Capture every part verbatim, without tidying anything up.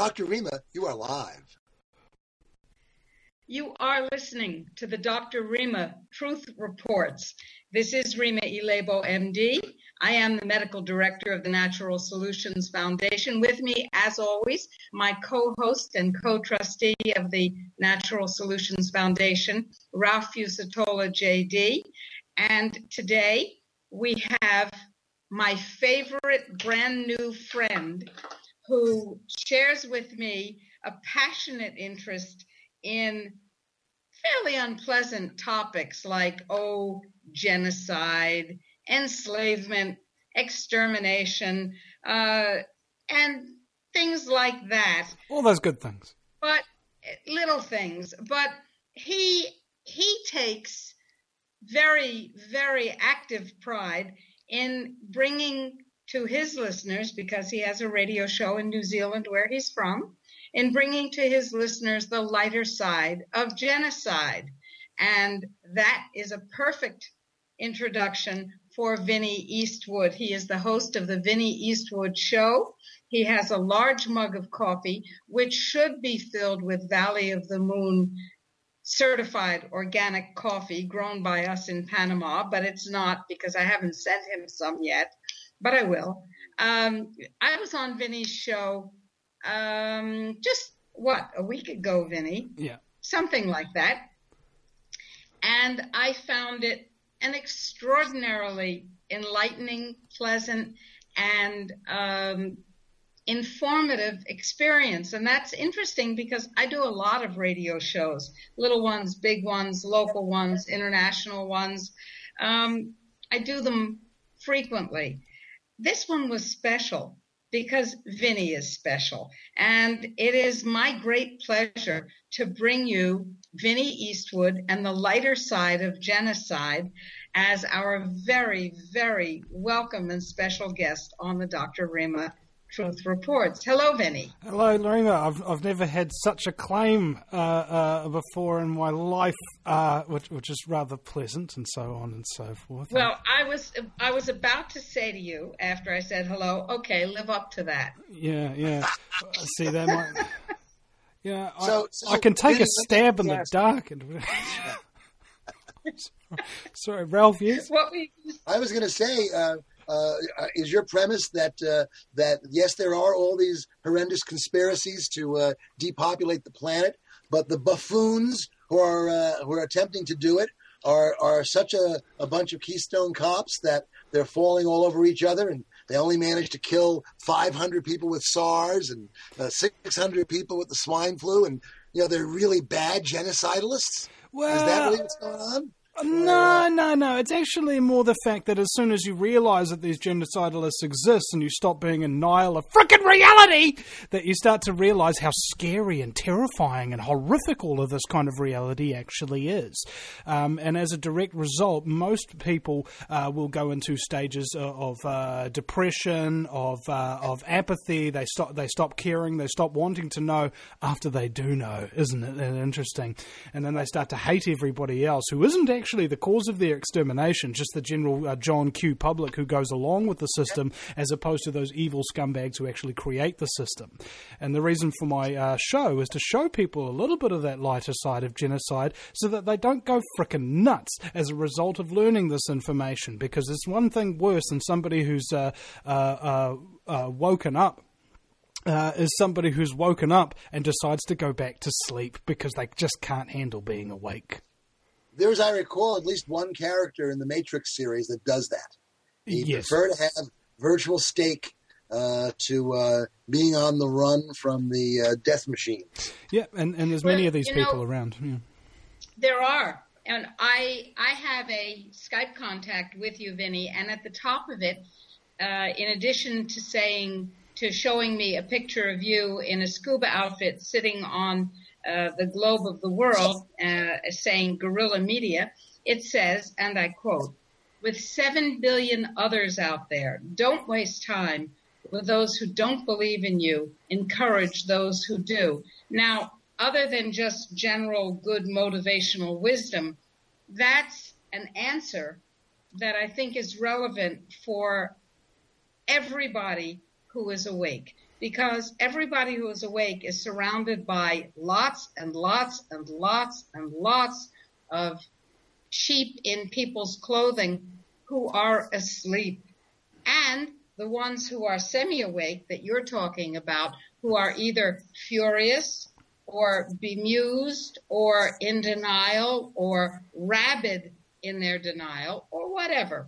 Doctor Rima, you are live. You are listening to the Doctor Rima Truth Reports. This is Rima Ilebo, M D. I am the medical director of the Natural Solutions Foundation. With me, as always, my co-host and co-trustee of the Natural Solutions Foundation, Ralph Fusatola, J D. And today we have my favorite brand new friend who shares with me a passionate interest in fairly unpleasant topics like, oh, genocide, enslavement, extermination, uh, and things like that. All those good things. But little things. But he he takes very, very active pride in bringing to his listeners, because he has a radio show in New Zealand where he's from, in bringing to his listeners the lighter side of genocide. And that is a perfect introduction for Vinny Eastwood. He is the host of the Vinny Eastwood Show. He has a large mug of coffee, which should be filled with Valley of the Moon certified organic coffee grown by us in Panama, but it's not because I haven't sent him some yet, but I will. Um, I was on Vinny's show um, just, what, a week ago, Vinny? Yeah. Something like that. And I found it an extraordinarily enlightening, pleasant, and um, informative experience. And that's interesting because I do a lot of radio shows, little ones, big ones, local ones, international ones. Um, I do them frequently. This one was special because Vinny is special. And it is my great pleasure to bring you Vinny Eastwood and the lighter side of genocide as our very, very welcome and special guest on the Doctor Rima Truth Reports. Hello, Vinny. Hello, Rima. I've I've never had such a claim uh, uh, before in my life, uh, which which is rather pleasant, and so on and so forth. Well, I was I was about to say to you after I said hello, okay, live up to that. Yeah, yeah. See, that might. Yeah, So- I, so I can take Vinny, a stab in the yes. dark. And sorry, Ralph. Yes. What we I was going to say, uh, uh, is your premise that uh, that yes, there are all these horrendous conspiracies to uh, depopulate the planet, but the buffoons who are uh, who are attempting to do it are are such a, a bunch of Keystone cops that they're falling all over each other, and they only managed to kill five hundred people with SARS and uh, six hundred people with the swine flu, and you know they're really bad genocidalists. Well, Is that really what's going on? No, no, no. It's actually more the fact that as soon as you realise that these genocidalists exist and you stop being a nihil of frickin' reality, that you start to realise how scary and terrifying and horrific all of this kind of reality actually is. Um, and as a direct result, most people uh, will go into stages of, of uh, depression, of uh, of apathy. They stop. They stop caring. They stop wanting to know after they do know. Isn't it interesting? And then they start to hate everybody else who isn't actually the cause of their extermination, just the general uh, John Q public who goes along with the system, as opposed to those evil scumbags who actually create the system. And the reason for my uh, show is to show people a little bit of that lighter side of genocide so that they don't go frickin' nuts as a result of learning this information, because there's one thing worse than somebody who's uh, uh, uh, uh, woken up Uh, is somebody who's woken up and decides to go back to sleep because they just can't handle being awake. There is, I recall, at least one character in the Matrix series that does that. He Yes. prefer to have virtual stake uh, to uh, being on the run from the uh, death machine. Yeah, and, and there's Well, many of these you people know, around. Yeah. There are. And I I have a Skype contact with you, Vinny, and at the top of it, uh, in addition to saying, to showing me a picture of you in a scuba outfit sitting on uh, the globe of the world, uh, saying guerrilla media, it says, and I quote, "With seven billion others out there, don't waste time with those who don't believe in you. Encourage those who do." Now, other than just general good motivational wisdom, that's an answer that I think is relevant for everybody who is awake. because everybody who is awake is surrounded by lots and lots and lots and lots of sheep in people's clothing who are asleep. And the ones who are semi-awake that you're talking about, who are either furious or bemused or in denial or rabid in their denial or whatever.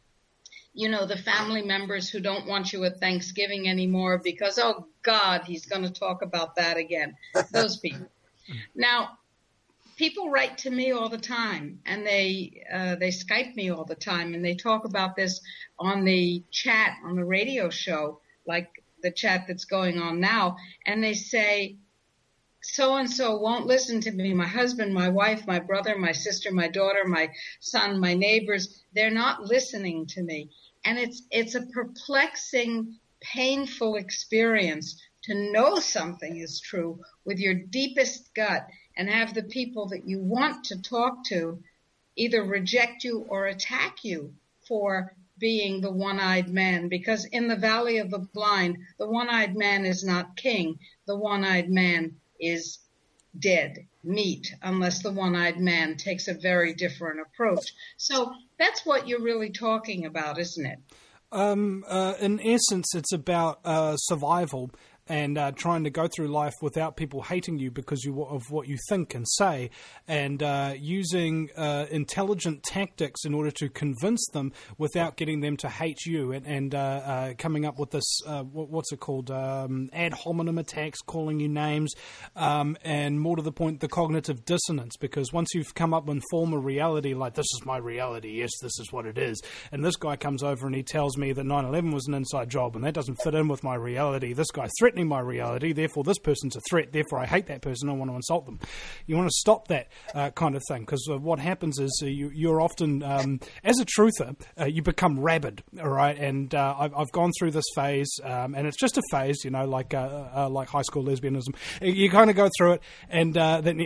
You know, the family members who don't want you at Thanksgiving anymore because, oh, God, he's going to talk about that again. Those people. Now, people write to me all the time, and they uh, they Skype me all the time, and they talk about this on the chat, on the radio show, like the chat that's going on now, and they say, so-and-so won't listen to me. My husband, my wife, my brother, my sister, my daughter, my son, my neighbors, they're not listening to me. And it's it's a perplexing, painful experience to know something is true with your deepest gut and have the people that you want to talk to either reject you or attack you for being the one-eyed man. Because in the valley of the blind, the one-eyed man is not king. The one-eyed man is dead meat, unless the one-eyed man takes a very different approach. So that's what you're really talking about, isn't it? Um, uh, in essence, it's about uh, survival and uh, trying to go through life without people hating you because you, of what you think and say, and uh, using uh, intelligent tactics in order to convince them without getting them to hate you, and, and uh, uh, coming up with this, uh, what, what's it called, um, ad hominem attacks, calling you names, um, and more to the point, the cognitive dissonance, because once you've come up and form a reality like, this is my reality, yes, this is what it is, and this guy comes over and he tells me that nine eleven was an inside job, and that doesn't fit in with my reality, this guy's threatening my reality, therefore this person's a threat, therefore I hate that person, I want to insult them. You want to stop that uh, kind of thing, because uh, what happens is uh, you, you're often, um, as a truther, uh, you become rabid, all right, and uh, I've, I've gone through this phase, um, and it's just a phase, you know, like uh, uh, like high school lesbianism. You kind of go through it, and uh, then,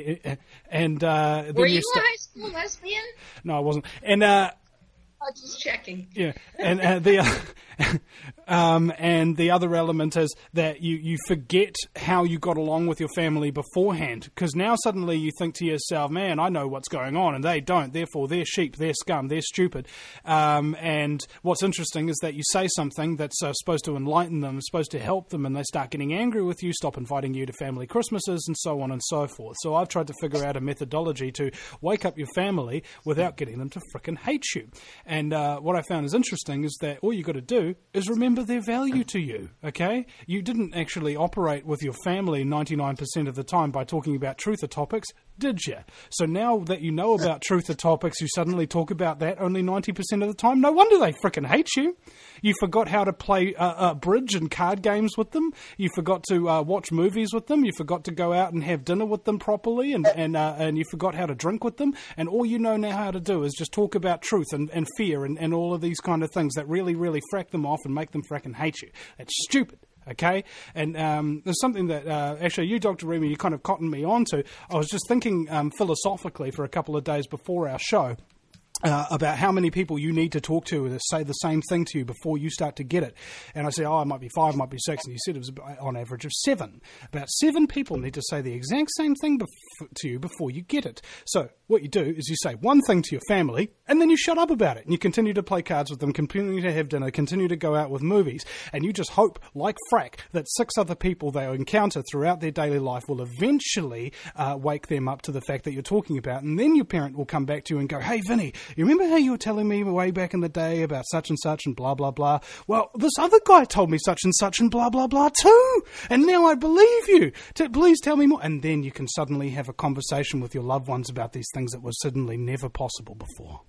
and uh, then Were you, you a st- high school lesbian? No, I wasn't, and uh, I'm just checking. Yeah, and uh, the uh, um, and the other element is that you, you forget how you got along with your family beforehand, because now suddenly you think to yourself, man, I know what's going on, and they don't. Therefore, they're sheep, they're scum, they're stupid. Um, and what's interesting is that you say something that's uh, supposed to enlighten them, supposed to help them, and they start getting angry with you, stop inviting you to family Christmases, and so on and so forth. So I've tried to figure out a methodology to wake up your family without getting them to frickin' hate you. And uh, what I found is interesting is that all you got to do is remember their value to you, okay? You didn't actually operate with your family ninety-nine percent of the time by talking about truther topics, did you? So now that you know about truther topics, you suddenly talk about that only ninety percent of the time? No wonder they frickin' hate you. You forgot how to play uh, uh, bridge and card games with them. You forgot to uh, watch movies with them. You forgot to go out and have dinner with them properly, and and uh, and you forgot how to drink with them. And all you know now how to do is just talk about truth and, and fear and, and all of these kind of things that really, really frack them off and make them frickin' hate you. That's stupid. Okay, and um, there's something that uh, actually you, Doctor Remy, you kind of cottoned me onto. I was just thinking um, philosophically for a couple of days before our show. Uh, about how many people you need to talk to to say the same thing to you before you start to get it. And I say, oh, it might be five, it might be six. And you said it was on average of seven. About seven people need to say the exact same thing bef- to you before you get it. So what you do is you say one thing to your family, and then you shut up about it. And you continue to play cards with them, continue to have dinner, continue to go out with movies. And you just hope, like frack, that six other people they encounter throughout their daily life will eventually uh, wake them up to the fact that you're talking about. And then your parent will come back to you and go, hey, Vinny, you remember how you were telling me way back in the day about such and such and blah, blah, blah? Well, this other guy told me such and such and blah, blah, blah too. And now I believe you. T- please tell me more. And then you can suddenly have a conversation with your loved ones about these things that were suddenly never possible before.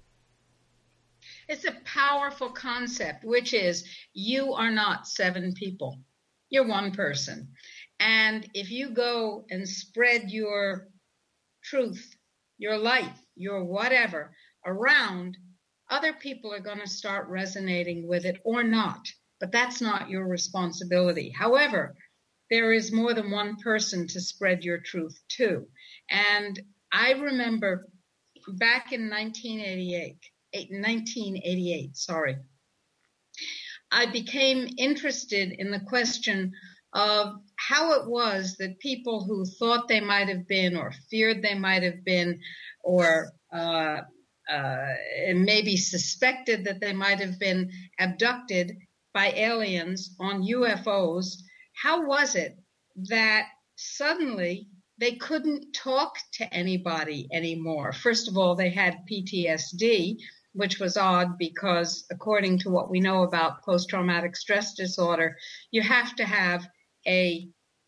It's a powerful concept, which is you are not seven people. You're one person. And if you go and spread your truth, your light, your whatever around, other people are going to start resonating with it or not. But that's not your responsibility. However, there is more than one person to spread your truth to. And I remember back in nineteen eighty-eight, nineteen eighty-eight, sorry, I became interested in the question of how it was that people who thought they might have been or feared they might have been or uh, uh, maybe suspected that they might have been abducted by aliens on U F Os, how was it that suddenly they couldn't talk to anybody anymore? First of all, they had P T S D, which was odd because according to what we know about post-traumatic stress disorder, you have to have a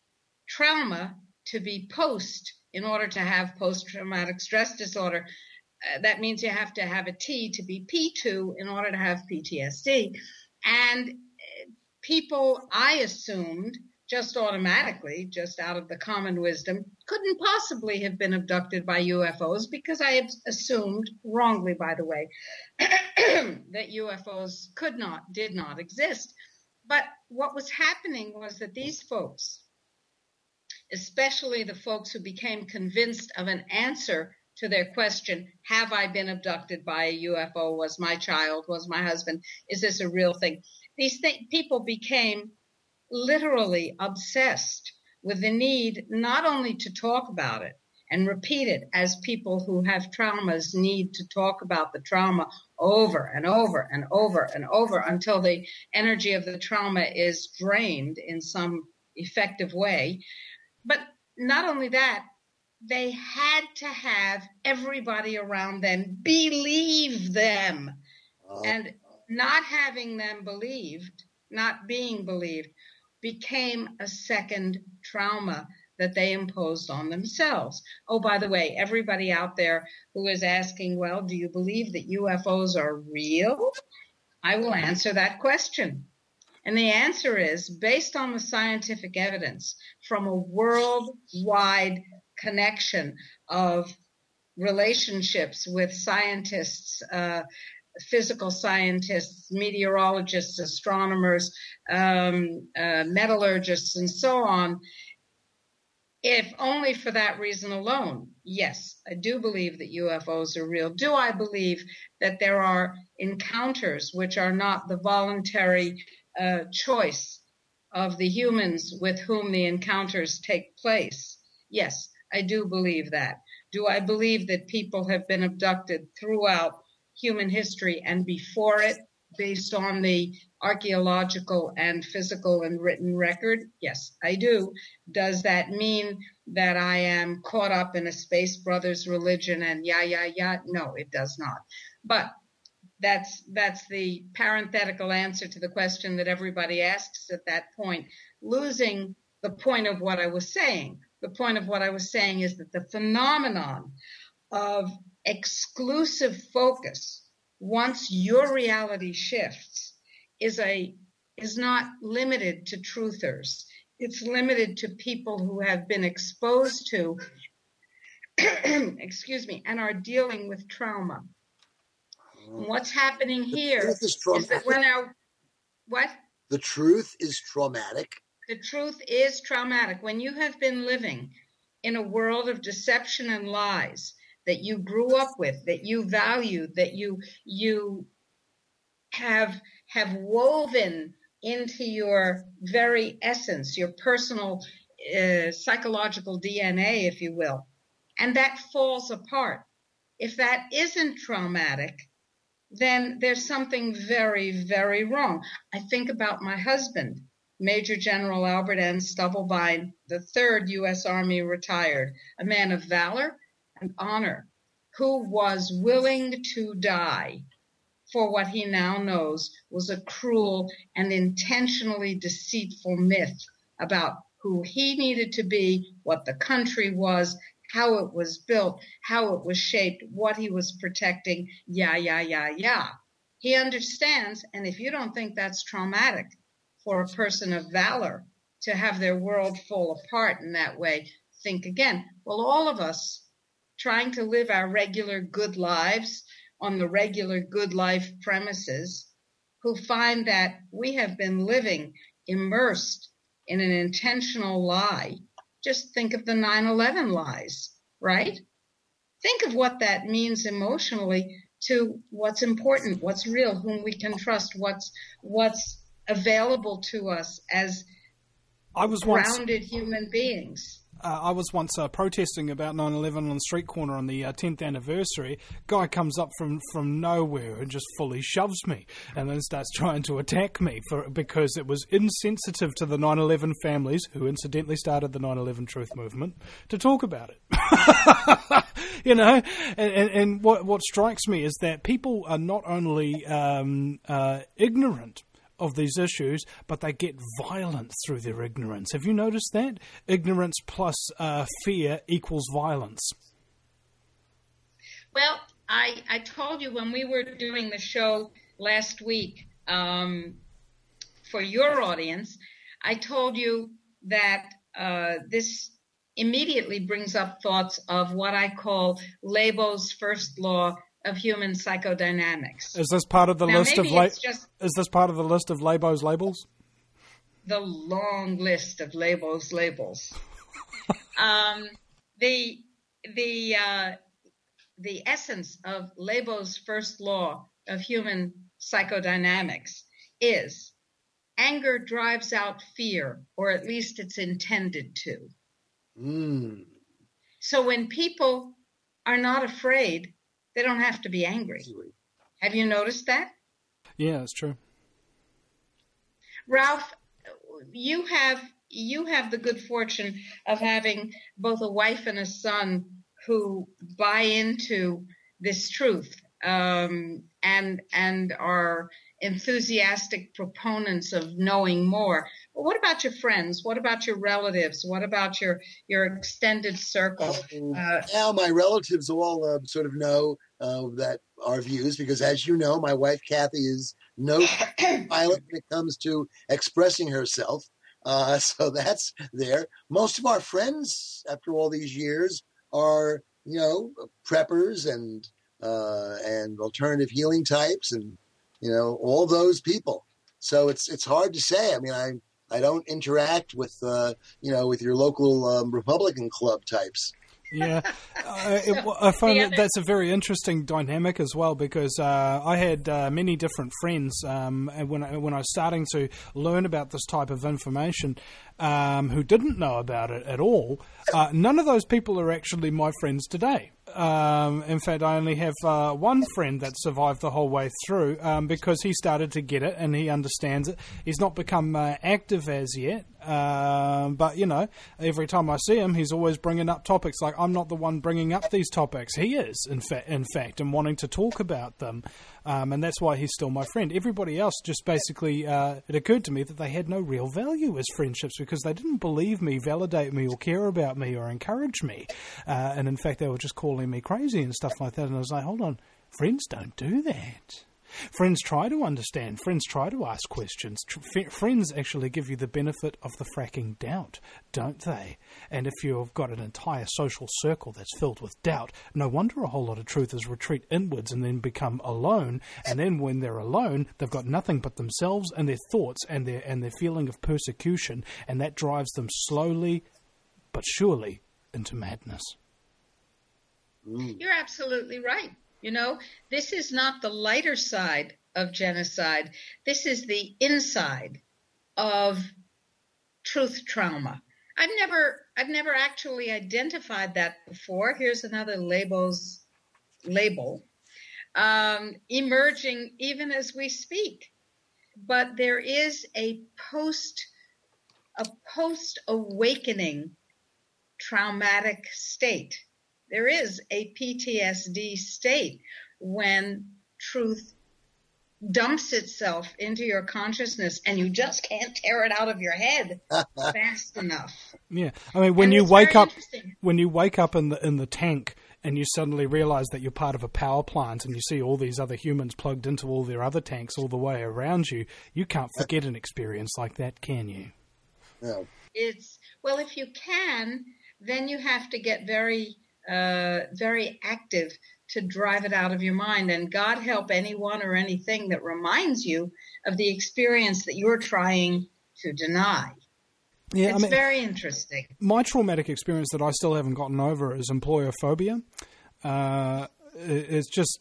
trauma to be post in order to have post-traumatic stress disorder. Uh, that means you have to have a T to be P two in order to have P T S D. And people, I assumed, just automatically, just out of the common wisdom, couldn't possibly have been abducted by U F Os because I had assumed, wrongly by the way, that U F Os could not, did not exist. But what was happening was that these folks, especially the folks who became convinced of an answer to their question, have I been abducted by a U F O? Was my child, was my husband, is this a real thing? These th- people became literally obsessed with the need not only to talk about it and repeat it, as people who have traumas need to talk about the trauma over and over and over and over until the energy of the trauma is drained in some effective way. But not only that, they had to have everybody around them believe them. Oh. And not having them believed, not being believed, became a second trauma that they imposed on themselves. Oh, by the way, everybody out there who is asking, well, do you believe that U F Os are real? I will answer that question. And the answer is, based on the scientific evidence from a worldwide connection of relationships with scientists, uh, physical scientists, meteorologists, astronomers, um, uh, metallurgists, and so on, if only for that reason alone, yes, I do believe that U F Os are real. Do I believe that there are encounters which are not the voluntary uh, choice of the humans with whom the encounters take place? Yes, I do believe that. Do I believe that people have been abducted throughout human history and before it, based on the archaeological and physical and written record? Yes, I do. Does that mean that I am caught up in a Space Brothers religion and yeah, yeah, yeah? No, it does not. But that's that's the parenthetical answer to the question that everybody asks at that point, losing the point of what I was saying. The point of what I was saying is that the phenomenon of exclusive focus, once your reality shifts, is a is not limited to truthers. It's limited to people who have been exposed to, excuse me, and are dealing with trauma. And what's happening here is, is that when our what? The truth is traumatic. The truth is traumatic. When you have been living in a world of deception and lies that you grew up with, that you value, that you you have have woven into your very essence, your personal uh, psychological D N A, if you will, and that falls apart. If that isn't traumatic, then there's something very, very wrong. I think about my husband, Major General Albert N. Stubblebine, the third U S Army retired, a man of valor and honor, who was willing to die for what he now knows was a cruel and intentionally deceitful myth about who he needed to be, what the country was, how it was built, how it was shaped, what he was protecting, yeah, yeah, yeah, yeah. He understands, and if you don't think that's traumatic for a person of valor to have their world fall apart in that way, think again. Well, all of us trying to live our regular good lives on the regular good life premises, who find that we have been living immersed in an intentional lie. Just think of the nine eleven lies, right? Think of what that means emotionally to what's important, what's real, whom we can trust, what's what's available to us as I was once grounded human beings. Uh, I was once uh, protesting about nine eleven on the street corner on the uh, tenth anniversary. Guy comes up from, from nowhere and just fully shoves me and then starts trying to attack me for because it was insensitive to the nine eleven families, who incidentally started the nine eleven Truth Movement, to talk about it. You know, and, and, and what, what strikes me is that people are not only um, uh, ignorant of these issues, but they get violent through their ignorance. Have you noticed that? Ignorance plus uh, fear equals violence. Well, I, I told you when we were doing the show last week um, for your audience, I told you that uh, this immediately brings up thoughts of what I call Labo's first law of human psychodynamics. Is this part of the now, list of la- just Is this part of the list of Labo's labels? The long list of Labo's labels. um, the the uh, the essence of Labo's first law of human psychodynamics is anger drives out fear, or at least it's intended to. Mm. So when people are not afraid, they don't have to be angry. Have you noticed that? Yeah, it's true. Ralph, you have you have the good fortune of having both a wife and a son who buy into this truth um, and and are enthusiastic proponents of knowing more. But what about your friends? What about your relatives? What about your your extended circle? Uh, now my relatives all uh, sort of know uh, that our views, because as you know, my wife Kathy is no pilot when it comes to expressing herself. Uh, so that's there. Most of our friends, after all these years, are, you know, preppers and uh, and alternative healing types, and you know, all those people. So it's it's hard to say. I mean, I I don't interact with uh, you know, with your local um, Republican club types. Yeah, uh, it, I find that that's a very interesting dynamic as well, because uh, I had uh, many different friends um, and when I, when I was starting to learn about this type of information um, who didn't know about it at all. Uh, none of those people are actually my friends today. Um, in fact, I only have uh, one friend that survived the whole way through um, because he started to get it and he understands it. He's not become uh, active as yet, um, but, you know, every time I see him, he's always bringing up topics. Like, I'm not the one bringing up these topics. He is, in, fa- in fact, and wanting to talk about them, um, and that's why he's still my friend. Everybody else just basically, uh, it occurred to me that they had no real value as friendships because they didn't believe me, validate me, or care about me, or encourage me. Uh, and in fact, they were just calling me crazy and stuff like that. And I was like, hold on, friends don't do that. Friends try to understand. Friends try to ask questions. Tr- friends actually give you the benefit of the fracking doubt, don't they? And if you've got an entire social circle that's filled with doubt, no wonder a whole lot of truthers retreat inwards and then become alone. And then when they're alone, they've got nothing but themselves and their thoughts and their and their feeling of persecution, and that drives them slowly but surely into madness. You're absolutely right. You know, this is not the lighter side of genocide. This is the inside of truth trauma. I've never, I've never actually identified that before. Here's another label's label, um, emerging even as we speak. But there is a post, a post-awakening traumatic state. There is a P T S D state when truth dumps itself into your consciousness and you just can't tear it out of your head fast enough. Yeah, I mean, when And you it's wake very up, when you wake up in the in the tank and you suddenly realize that you're part of a power plant and you see all these other humans plugged into all their other tanks all the way around you, you can't forget an experience like that, can you? No. It's well, if you can, then you have to get very Uh, very active to drive it out of your mind. And God help anyone or anything that reminds you of the experience that you're trying to deny. Yeah, it's I mean, very interesting. My traumatic experience that I still haven't gotten over is employer phobia. Uh, it's just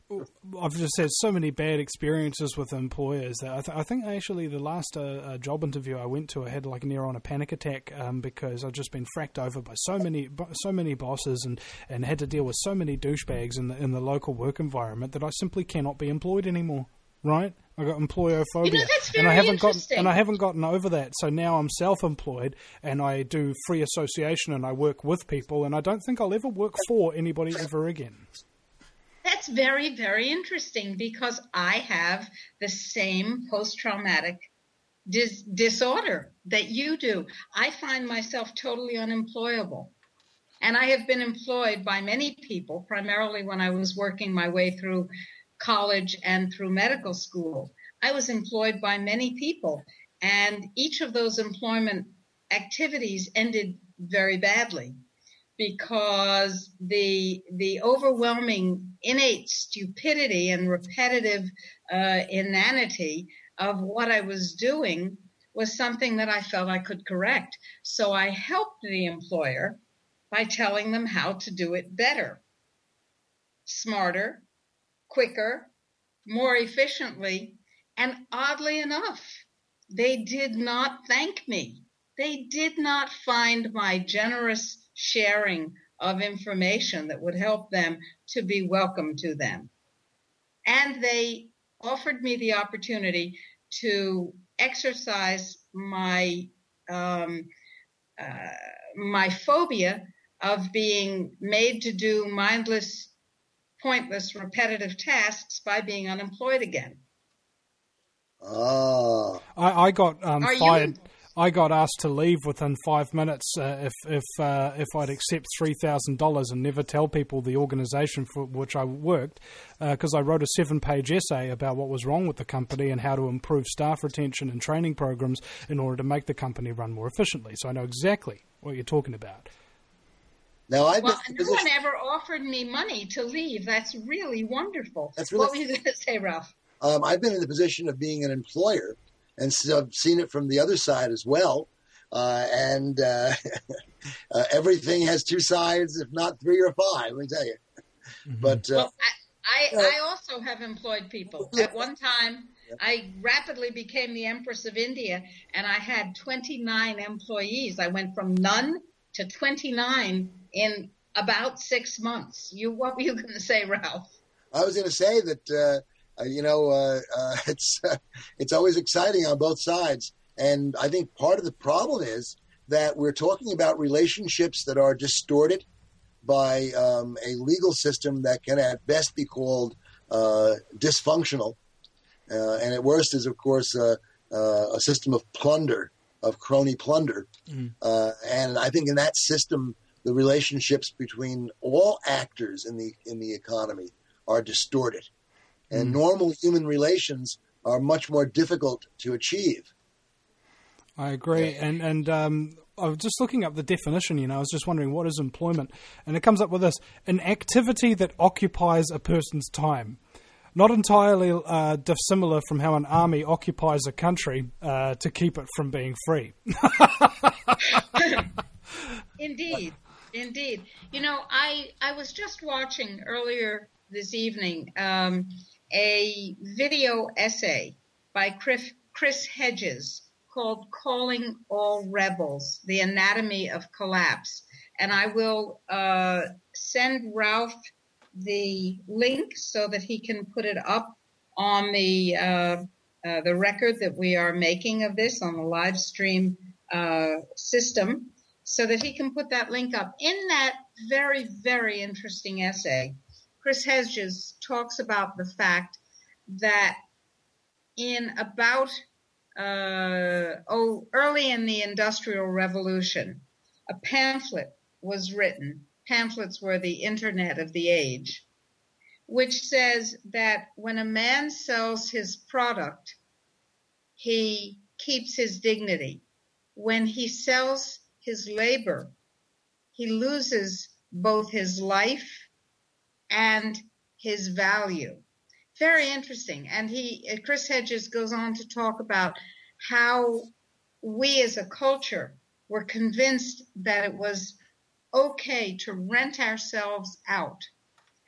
I've just had so many bad experiences with employers that I, th- I think actually the last uh, uh, job interview I went to, I had like near on a panic attack um, because I've just been fracked over by so many so many bosses and, and had to deal with so many douchebags in the in the local work environment that I simply cannot be employed anymore. Right? I got employophobia, you know, that's very and I haven't gotten interesting. and I haven't gotten over that. So now I'm self-employed, and I do free association, and I work with people, and I don't think I'll ever work for anybody ever again. That's very, very interesting because I have the same post-traumatic dis- disorder that you do. I find myself totally unemployable. And I have been employed by many people, primarily when I was working my way through college and through medical school. I was employed by many people, and each of those employment activities ended very badly because the the overwhelming innate stupidity and repetitive uh, inanity of what I was doing was something that I felt I could correct. So I helped the employer by telling them how to do it better, smarter, quicker, more efficiently, and oddly enough, they did not thank me. They did not find my generous sharing of information that would help them to be welcome to them. And they offered me the opportunity to exercise my um, uh, my phobia of being made to do mindless, pointless, repetitive tasks by being unemployed again. Oh. I, I got um, Are you- fired. I got asked to leave within five minutes uh, if if uh, if I'd accept three thousand dollars and never tell people the organisation for which I worked, because uh, I wrote a seven-page essay about what was wrong with the company and how to improve staff retention and training programs in order to make the company run more efficiently. So I know exactly what you're talking about. Now, I've Well, been no one ever offered me money to leave. That's really wonderful. That's really- What were you going to say, Ralph? um, I've been in the position of being an employer, and so I've seen it from the other side as well. Uh, and uh, uh, everything has two sides, if not three or five. Let me tell you. Mm-hmm. But uh, Well, I, I, uh, I also have employed people. At one time, I rapidly became the Empress of India, and I had twenty-nine employees. I went from none to twenty-nine in about six months. You, what were you going to say, Ralph? I was going to say that uh, uh, you know uh, uh, it's uh, it's always exciting on both sides, and I think part of the problem is that we're talking about relationships that are distorted by um, a legal system that can at best be called uh, dysfunctional, uh, and at worst is, of course, uh, uh, a system of plunder, of crony plunder. Mm. Uh, and I think in that system, the relationships between all actors in the in the economy are distorted, and mm. normal human relations are much more difficult to achieve. I agree, Yeah. and and um, I was just looking up the definition. You know, I was just wondering what is employment, and it comes up with this: an activity that occupies a person's time. Not entirely uh, dissimilar from how an army occupies a country uh, to keep it from being free. Indeed, indeed. You know, I I was just watching earlier this evening um, a video essay by Chris, Chris Hedges called Calling All Rebels, The Anatomy of Collapse. And I will uh, send Ralph the link so that he can put it up on the uh, uh, the record that we are making of this on the live stream uh, system, so that he can put that link up. In that very, very interesting essay, Chris Hedges talks about the fact that in about uh, oh early in the Industrial Revolution, a pamphlet was written. Pamphlets were the internet of the age, which says that when a man sells his product, he keeps his dignity. When he sells his labor, he loses both his life and his value. Very interesting. And he, Chris Hedges goes on to talk about how we as a culture were convinced that it was okay to rent ourselves out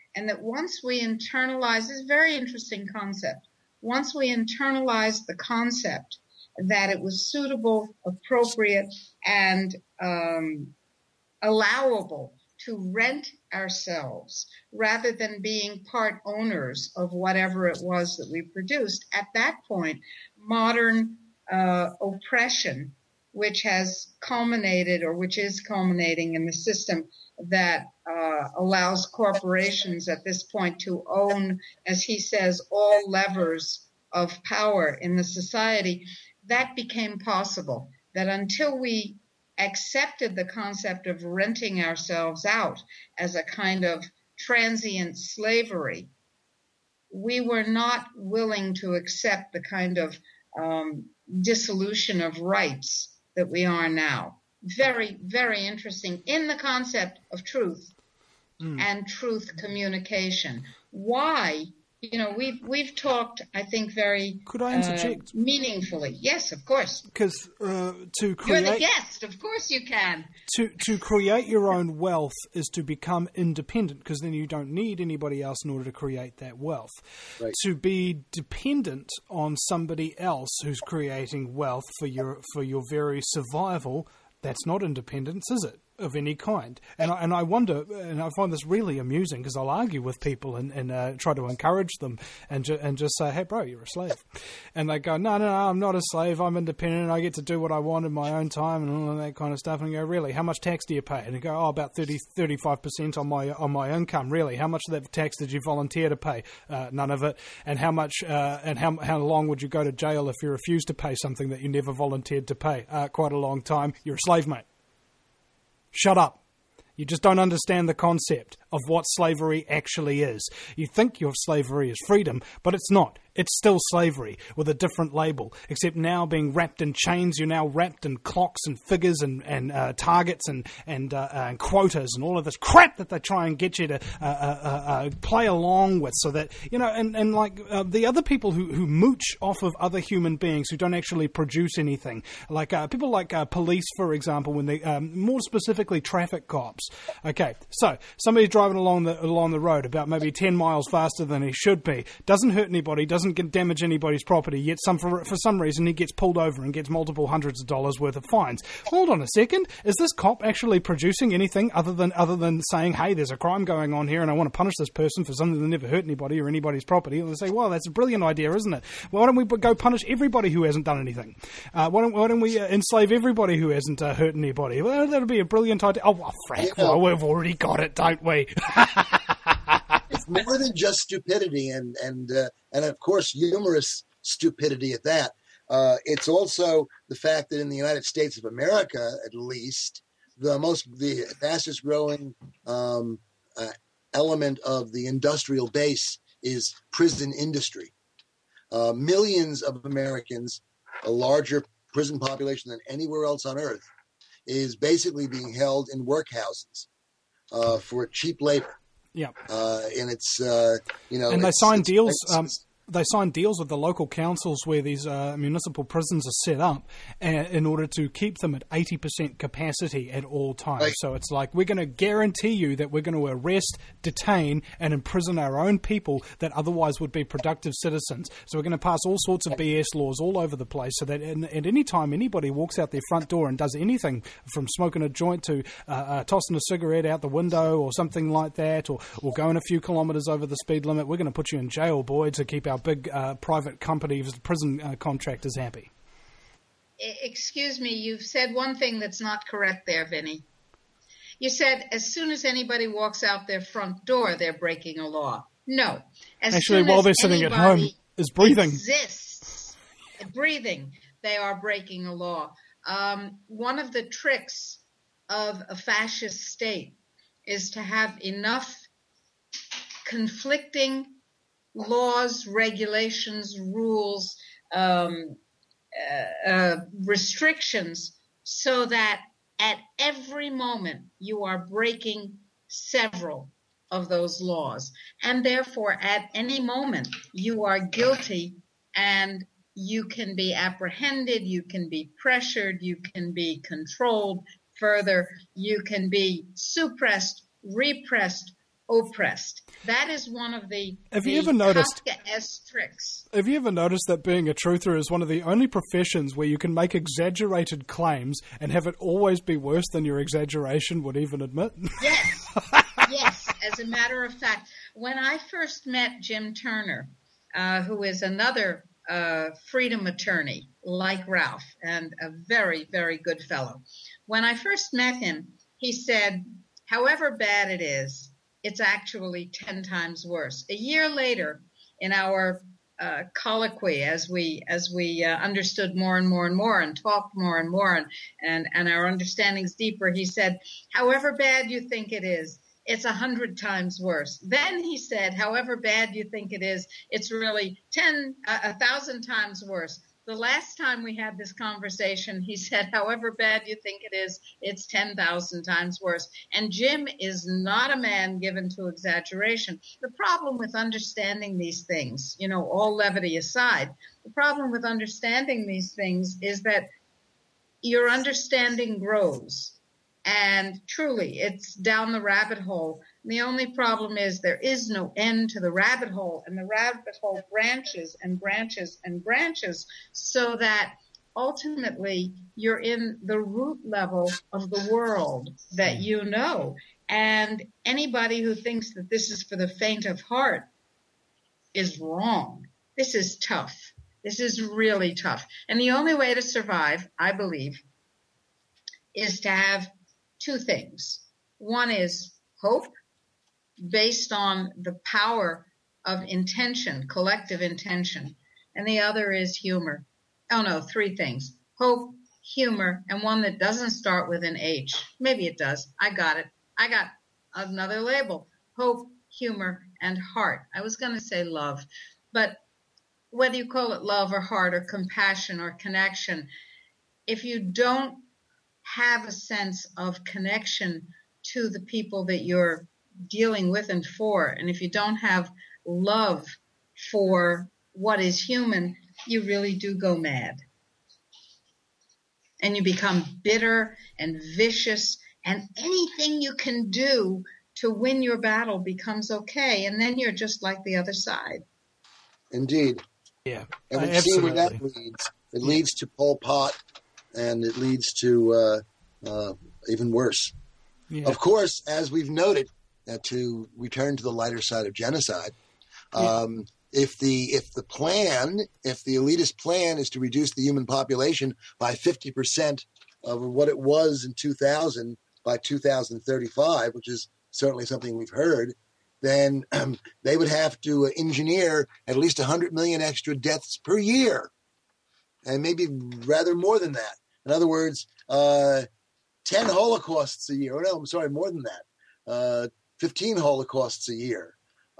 And that once we internalize, this is a very interesting concept, once we internalize the concept that it was suitable, appropriate, and um, allowable to rent ourselves rather than being part owners of whatever it was that we produced, at that point, modern uh, oppression, which has culminated or which is culminating in the system that uh, allows corporations at this point to own, as he says, all levers of power in the society, that became possible. That until we accepted the concept of renting ourselves out as a kind of transient slavery, we were not willing to accept the kind of um, dissolution of rights that we are now. Very, very interesting in the concept of truth mm. and truth communication. Why? You know, we've we've talked, I think, very Could I interject? Uh, meaningfully. Yes, of course. Because uh, to create... You're the guest. Of course you can. To, to create your own wealth is to become independent, because then you don't need anybody else in order to create that wealth. Right. To be dependent on somebody else who's creating wealth for your for your very survival, that's not independence, is it? Of any kind. And I, and I wonder, and I find this really amusing, because I'll argue with people and, and uh, try to encourage them and, ju- and just say, hey, bro, you're a slave. And they go, no, no, no, I'm not a slave. I'm independent. I get to do what I want in my own time and all of that kind of stuff. And I go, really? How much tax do you pay? And they go, oh, about thirty, thirty-five percent on my on my income. Really? How much of that tax did you volunteer to pay? Uh, none of it. And how much? Uh, and how how long would you go to jail if you refused to pay something that you never volunteered to pay? Uh, quite a long time. You're a slave, mate. Shut up. You just don't understand the concept of what slavery actually is. You think your slavery is freedom, but it's not. It's still slavery with a different label, except now being wrapped in chains, you're now wrapped in clocks and figures and, and uh, targets and, and, uh, uh, and quotas and all of this crap that they try and get you to uh, uh, uh, play along with, so that, you know, and, and like uh, the other people who, who mooch off of other human beings who don't actually produce anything, like uh, people like uh, police, for example, when they, um, more specifically traffic cops. Okay, so somebody's driving along the along the road about maybe ten miles faster than he should be, doesn't hurt anybody, doesn't get damage anybody's property, yet some for, for some reason he gets pulled over and gets multiple hundreds of dollars worth of fines. Hold on a second, is this cop actually producing anything other than other than saying, hey, there's a crime going on here and I want to punish this person for something that never hurt anybody or anybody's property? And they say, well, that's a brilliant idea, isn't it? Why don't we go punish everybody who hasn't done anything? Uh, why don't why don't we uh, enslave everybody who hasn't uh, hurt anybody? Well, that'll be a brilliant idea. Oh, well, Frank, yeah. well, we've already got it, don't we? It's more than just stupidity and and uh, and of course humorous stupidity at that. Uh, it's also the fact that in the United States of America, at least, the most the fastest growing um, uh, element of the industrial base is prison industry. Uh, millions of Americans, a larger prison population than anywhere else on earth, is basically being held in workhouses uh, for cheap labor. Yeah, uh, and it's uh, you know, and they it's, sign it's, deals. It's, um, they sign deals with the local councils where these uh, municipal prisons are set up uh, in order to keep them at eighty percent capacity at all times. Right. So it's like, we're going to guarantee you that we're going to arrest, detain, and imprison our own people that otherwise would be productive citizens. So we're going to pass all sorts of B S laws all over the place, so that in, at any time anybody walks out their front door and does anything from smoking a joint to uh, uh, tossing a cigarette out the window or something like that, or, or going a few kilometres over the speed limit, we're going to put you in jail, boy, to keep our big uh, private companies, prison uh, contractors happy. Excuse me, you've said one thing that's not correct there, Vinny. You said as soon as anybody walks out their front door, they're breaking a law. No. As Actually, soon while as they're sitting at home, is breathing. Exists, breathing, they are breaking a law. Um, one of the tricks of a fascist state is to have enough conflicting laws, regulations, rules, um, uh, uh, restrictions, so that at every moment you are breaking several of those laws. And therefore, at any moment, you are guilty and you can be apprehended, you can be pressured, you can be controlled further, you can be suppressed, repressed, oppressed. That is one of the, have the you ever noticed, Kafkaesque tricks. Have you ever noticed that being a truther is one of the only professions where you can make exaggerated claims and have it always be worse than your exaggeration would even admit? Yes, yes. As a matter of fact, when I first met Jim Turner, uh, who is another uh, freedom attorney like Ralph and a very, very good fellow, when I first met him, he said, however bad it is, it's actually ten times worse. A year later, in our uh, colloquy, as we as we uh, understood more and more and more and talked more and more and, and, and our understandings deeper, he said, however bad you think it is, it's a hundred times worse. Then he said, however bad you think it is, it's really ten, uh, a thousand times worse. The last time we had this conversation, he said, however bad you think it is, it's ten thousand times worse. And Jim is not a man given to exaggeration. The problem with understanding these things, you know, all levity aside, the problem with understanding these things is that your understanding grows. And truly, it's down the rabbit hole. The only problem is there is no end to the rabbit hole, and the rabbit hole branches and branches and branches so that ultimately you're in the root level of the world that you know. And anybody who thinks that this is for the faint of heart is wrong. This is tough. This is really tough. And the only way to survive, I believe, is to have two things. One is hope, based on the power of intention, collective intention. And the other is humor. Oh, no, three things. Hope, humor, and one that doesn't start with an H. Maybe it does. I got it. I got another label. Hope, humor, and heart. I was going to say love. But whether you call it love or heart or compassion or connection, if you don't have a sense of connection to the people that you're dealing with and for, and if you don't have love for what is human, you really do go mad. And you become bitter and vicious, and anything you can do to win your battle becomes okay, and then you're just like the other side. Indeed. Yeah, and we've absolutely. seen where that leads. It leads to Pol Pot, and it leads to uh, uh, even worse. Yeah. Of course, as we've noted, uh, to return to the lighter side of genocide, um, yeah. if the if the plan, if the elitist plan is to reduce the human population by fifty percent of what it was in two thousand by two thousand thirty-five, which is certainly something we've heard, then um, they would have to uh, engineer at least one hundred million extra deaths per year, and maybe rather more than that. In other words, uh, ten Holocausts a year. Oh, no, I'm sorry, more than that. Uh, fifteen Holocausts a year.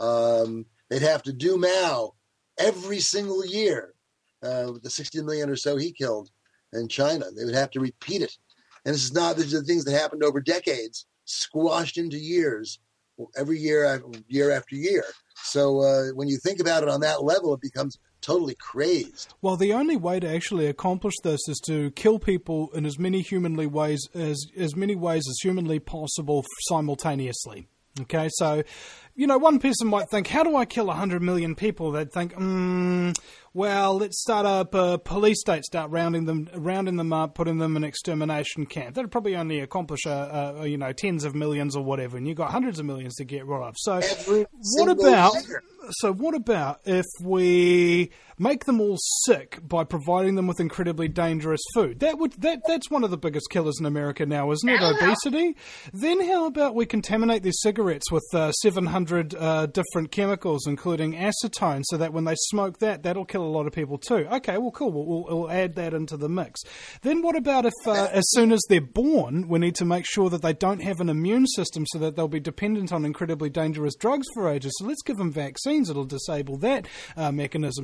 Um, they'd have to do Mao every single year uh, with the sixty million or so he killed in China. They would have to repeat it. And this is not, these are things that happened over decades, squashed into years, every year, year after year. So uh, when you think about it on that level, it becomes totally crazed. Well, the only way to actually accomplish this is to kill people in as many humanly ways as as many ways as humanly possible simultaneously. Okay, so, you know, one person might think, how do I kill one hundred million people? They'd think, mm, well, let's start up a police state, start rounding them rounding them up, putting them in an extermination camp. That'd probably only accomplish, a, a, you know, tens of millions or whatever, and you've got hundreds of millions to get rid of. So Every what about... year. So what about if we make them all sick by providing them with incredibly dangerous food? That would that that's one of the biggest killers in America now, isn't it? Obesity. Then how about we contaminate their cigarettes with uh, seven hundred uh, different chemicals, including acetone, so that when they smoke that, that'll kill a lot of people too. Okay, well, cool. We'll, we'll, we'll add that into the mix. Then what about if, uh, as soon as they're born, we need to make sure that they don't have an immune system, so that they'll be dependent on incredibly dangerous drugs for ages. So let's give them vaccines. It'll disable that uh, mechanism. So if it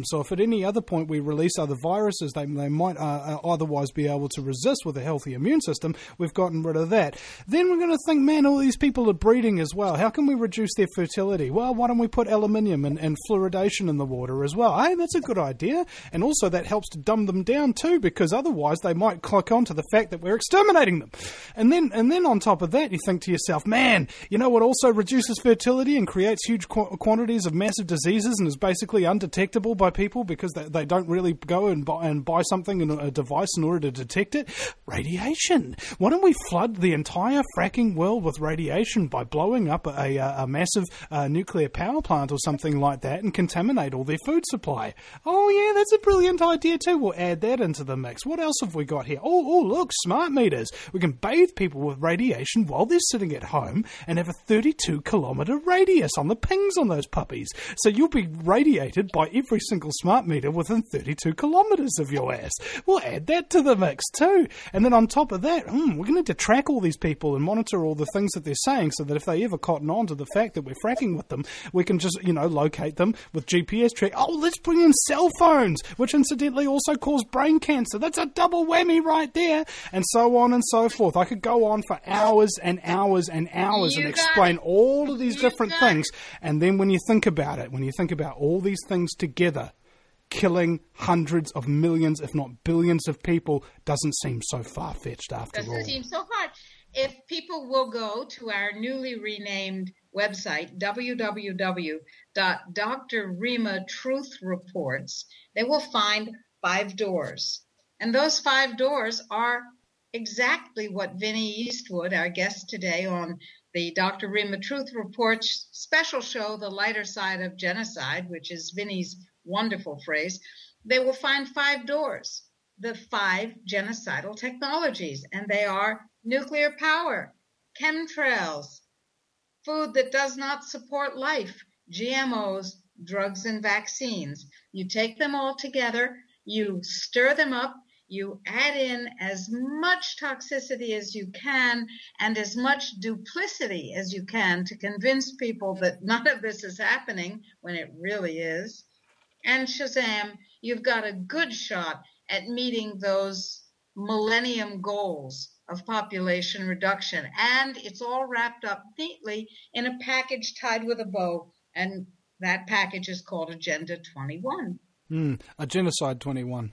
any other point we release other viruses they, they might uh, otherwise be able to resist with a healthy immune system, we've gotten rid of that. Then we're going to think, man, all these people are breeding as well. How can we reduce their fertility? Well, why don't we put aluminium and, and fluoridation in the water as well? Hey, that's a good idea. And also that helps to dumb them down too, because otherwise they might click on to the fact that we're exterminating them. And then and then on top of that, you think to yourself, man, you know what also reduces fertility and creates huge qu- quantities of massive diseases and is basically undetectable by people because they, they don't really go and buy, and buy something in a device in order to detect it? Radiation. Why don't we flood the entire fracking world with radiation by blowing up a, a, a massive uh, nuclear power plant or something like that and contaminate all their food supply? Oh yeah, that's a brilliant idea too. We'll add that into the mix. What else have we got here? Oh, oh look, smart meters. We can bathe people with radiation while they're sitting at home and have a thirty-two kilometre radius on the pings on those puppies. So you'll be radiated by every single smart meter within thirty-two kilometres of your ass. We'll add that to the mix too. And then on top of that, hmm, we're going to need to track all these people and monitor all the things that they're saying so that if they ever cotton on to the fact that we're fracking with them, we can just, you know, locate them with G P S track. Oh, let's bring in cell phones, which incidentally also cause brain cancer. That's a double whammy right there. And so on and so forth. I could go on for hours and hours and hours You and got explain it. all of these You different got things. And then when you think about it, when you think about all these things together, killing hundreds of millions, if not billions of people doesn't seem so far-fetched after all. Doesn't seem so hard. If people will go to our newly renamed website, w w w dot d r rima truth reports, they will find five doors. And those five doors are exactly what Vinnie Eastwood, our guest today on the Doctor Rima Truth Reports special show, The Lighter Side of Genocide, which is Vinnie's wonderful phrase, they will find five doors, the five genocidal technologies, and they are nuclear power, chemtrails, food that does not support life, G M Os, drugs and vaccines. You take them all together, you stir them up, you add in as much toxicity as you can and as much duplicity as you can to convince people that none of this is happening when it really is. And Shazam, you've got a good shot at meeting those millennium goals of population reduction. And it's all wrapped up neatly in a package tied with a bow. And that package is called Agenda twenty-one. Mm, a Genocide twenty-one.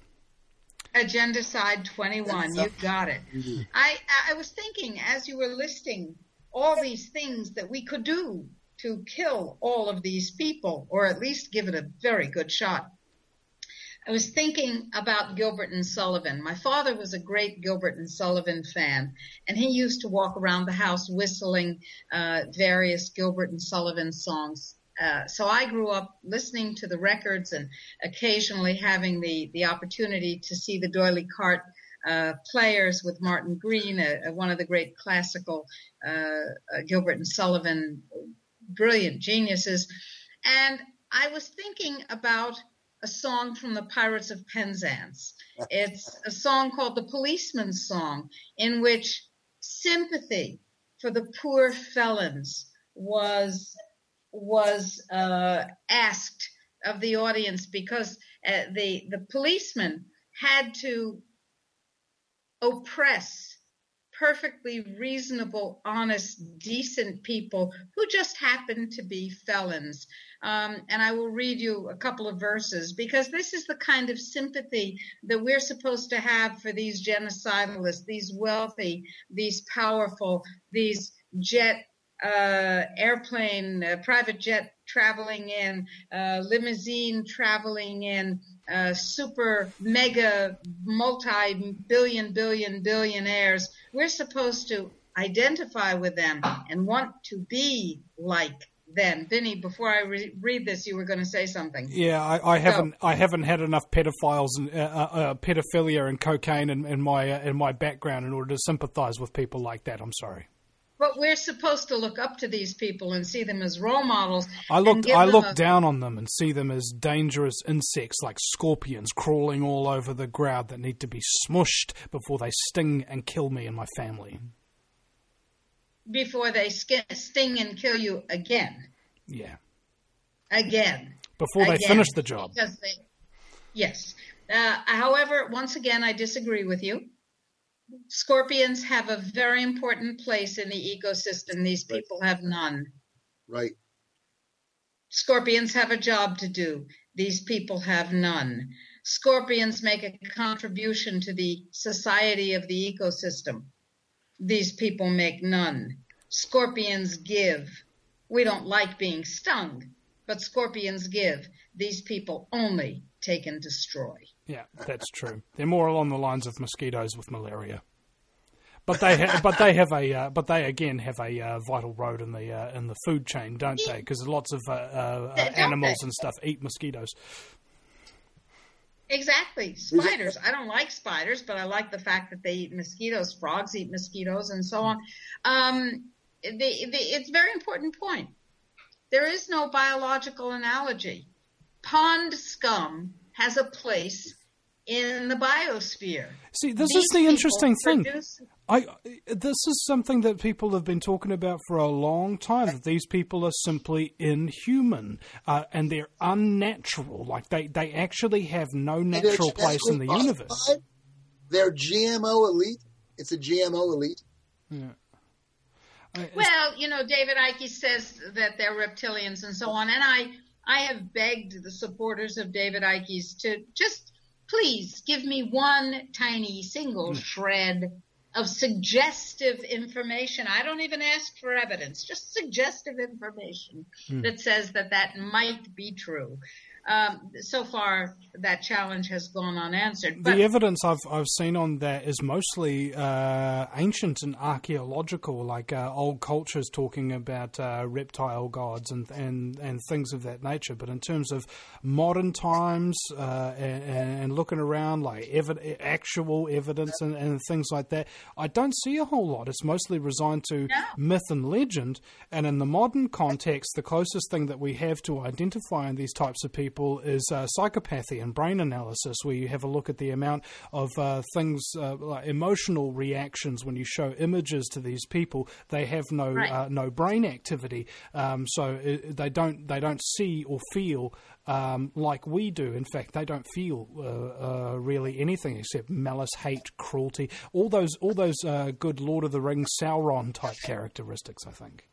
Agendacide twenty-one. You got it. I, I was thinking as you were listing all these things that we could do to kill all of these people, or at least give it a very good shot. I was thinking about Gilbert and Sullivan. My father was a great Gilbert and Sullivan fan, and he used to walk around the house whistling uh, various Gilbert and Sullivan songs. Uh, so I grew up listening to the records and occasionally having the, the opportunity to see the D'Oyly Carte uh, players with Martin Green, uh, one of the great classical uh, uh, Gilbert and Sullivan brilliant geniuses. And I was thinking about a song from the Pirates of Penzance. It's a song called The Policeman's Song, in which sympathy for the poor felons was was uh, asked of the audience, because uh, the the policeman had to oppress perfectly reasonable, honest, decent people who just happened to be felons. Um, and I will read you a couple of verses, because this is the kind of sympathy that we're supposed to have for these genocidalists, these wealthy, these powerful, these jet uh, airplane, uh, private jet traveling in, uh, limousine traveling in, uh, super mega multi-billion, billion, billionaires. We're supposed to identify with them and want to be like them. Vinny, before I re- read this, you were going to say something. Yeah, I, I haven't. So, I haven't had enough pedophiles and uh, uh, pedophilia and cocaine in, in my uh, in my background in order to sympathise with people like that. I'm sorry. But we're supposed to look up to these people and see them as role models. I look. and give I them look a- down on them and see them as dangerous insects like scorpions crawling all over the ground that need to be smushed before they sting and kill me and my family. Before they sk- sting and kill you again. Yeah. Again. Before they Again. finish the job. Because they, Yes. Uh, however, once again, I disagree with you. Scorpions have a very important place in the ecosystem. These people right. have none. Right. Scorpions have a job to do. These people have none. Scorpions make a contribution to the society of the ecosystem. These people make none. Scorpions give. We don't like being stung, but scorpions give. These people only take and destroy. Yeah, that's true. They're more along the lines of mosquitoes with malaria. But they, ha- but they have a, uh, but they again have a uh, vital role in the uh, in the food chain, don't they? Because lots of uh, uh, uh, animals and stuff eat mosquitoes. Exactly, spiders. I don't like spiders, but I like the fact that they eat mosquitoes. Frogs eat mosquitoes, and so on. Um, the, the, it's a very important point. There is no biological analogy. Pond scum has a place in the biosphere. See, this These is the interesting thing. Produce... I this is something that people have been talking about for a long time, that these people are simply inhuman uh, and they're unnatural. Like, they, they actually have no natural place in the universe. They're G M O elite. It's a G M O elite. Yeah. I, well, you know, David Icke says that they're reptilians and so on, and I, I have begged the supporters of David Icke's to just please give me one tiny single shred of suggestive information. I don't even ask for evidence, just suggestive information mm. that says that that might be true. Um, so far, that challenge has gone unanswered. But the evidence I've I've seen on that is mostly uh, ancient and archaeological, like uh, old cultures talking about uh, reptile gods and, and, and things of that nature. But in terms of modern times uh, and, and looking around, like evi- actual evidence and, and things like that, I don't see a whole lot. It's mostly resigned to no. myth and legend. And in the modern context, the closest thing that we have to identifying these types of people is uh, psychopathy and brain analysis, where you have a look at the amount of uh, things, uh, like emotional reactions when you show images to these people. They have no right. uh, no brain activity, um, so it, they don't they don't see or feel um, like we do. In fact, they don't feel uh, uh, really anything except malice, hate, cruelty, all those all those uh, good Lord of the Rings Sauron type characteristics, I think.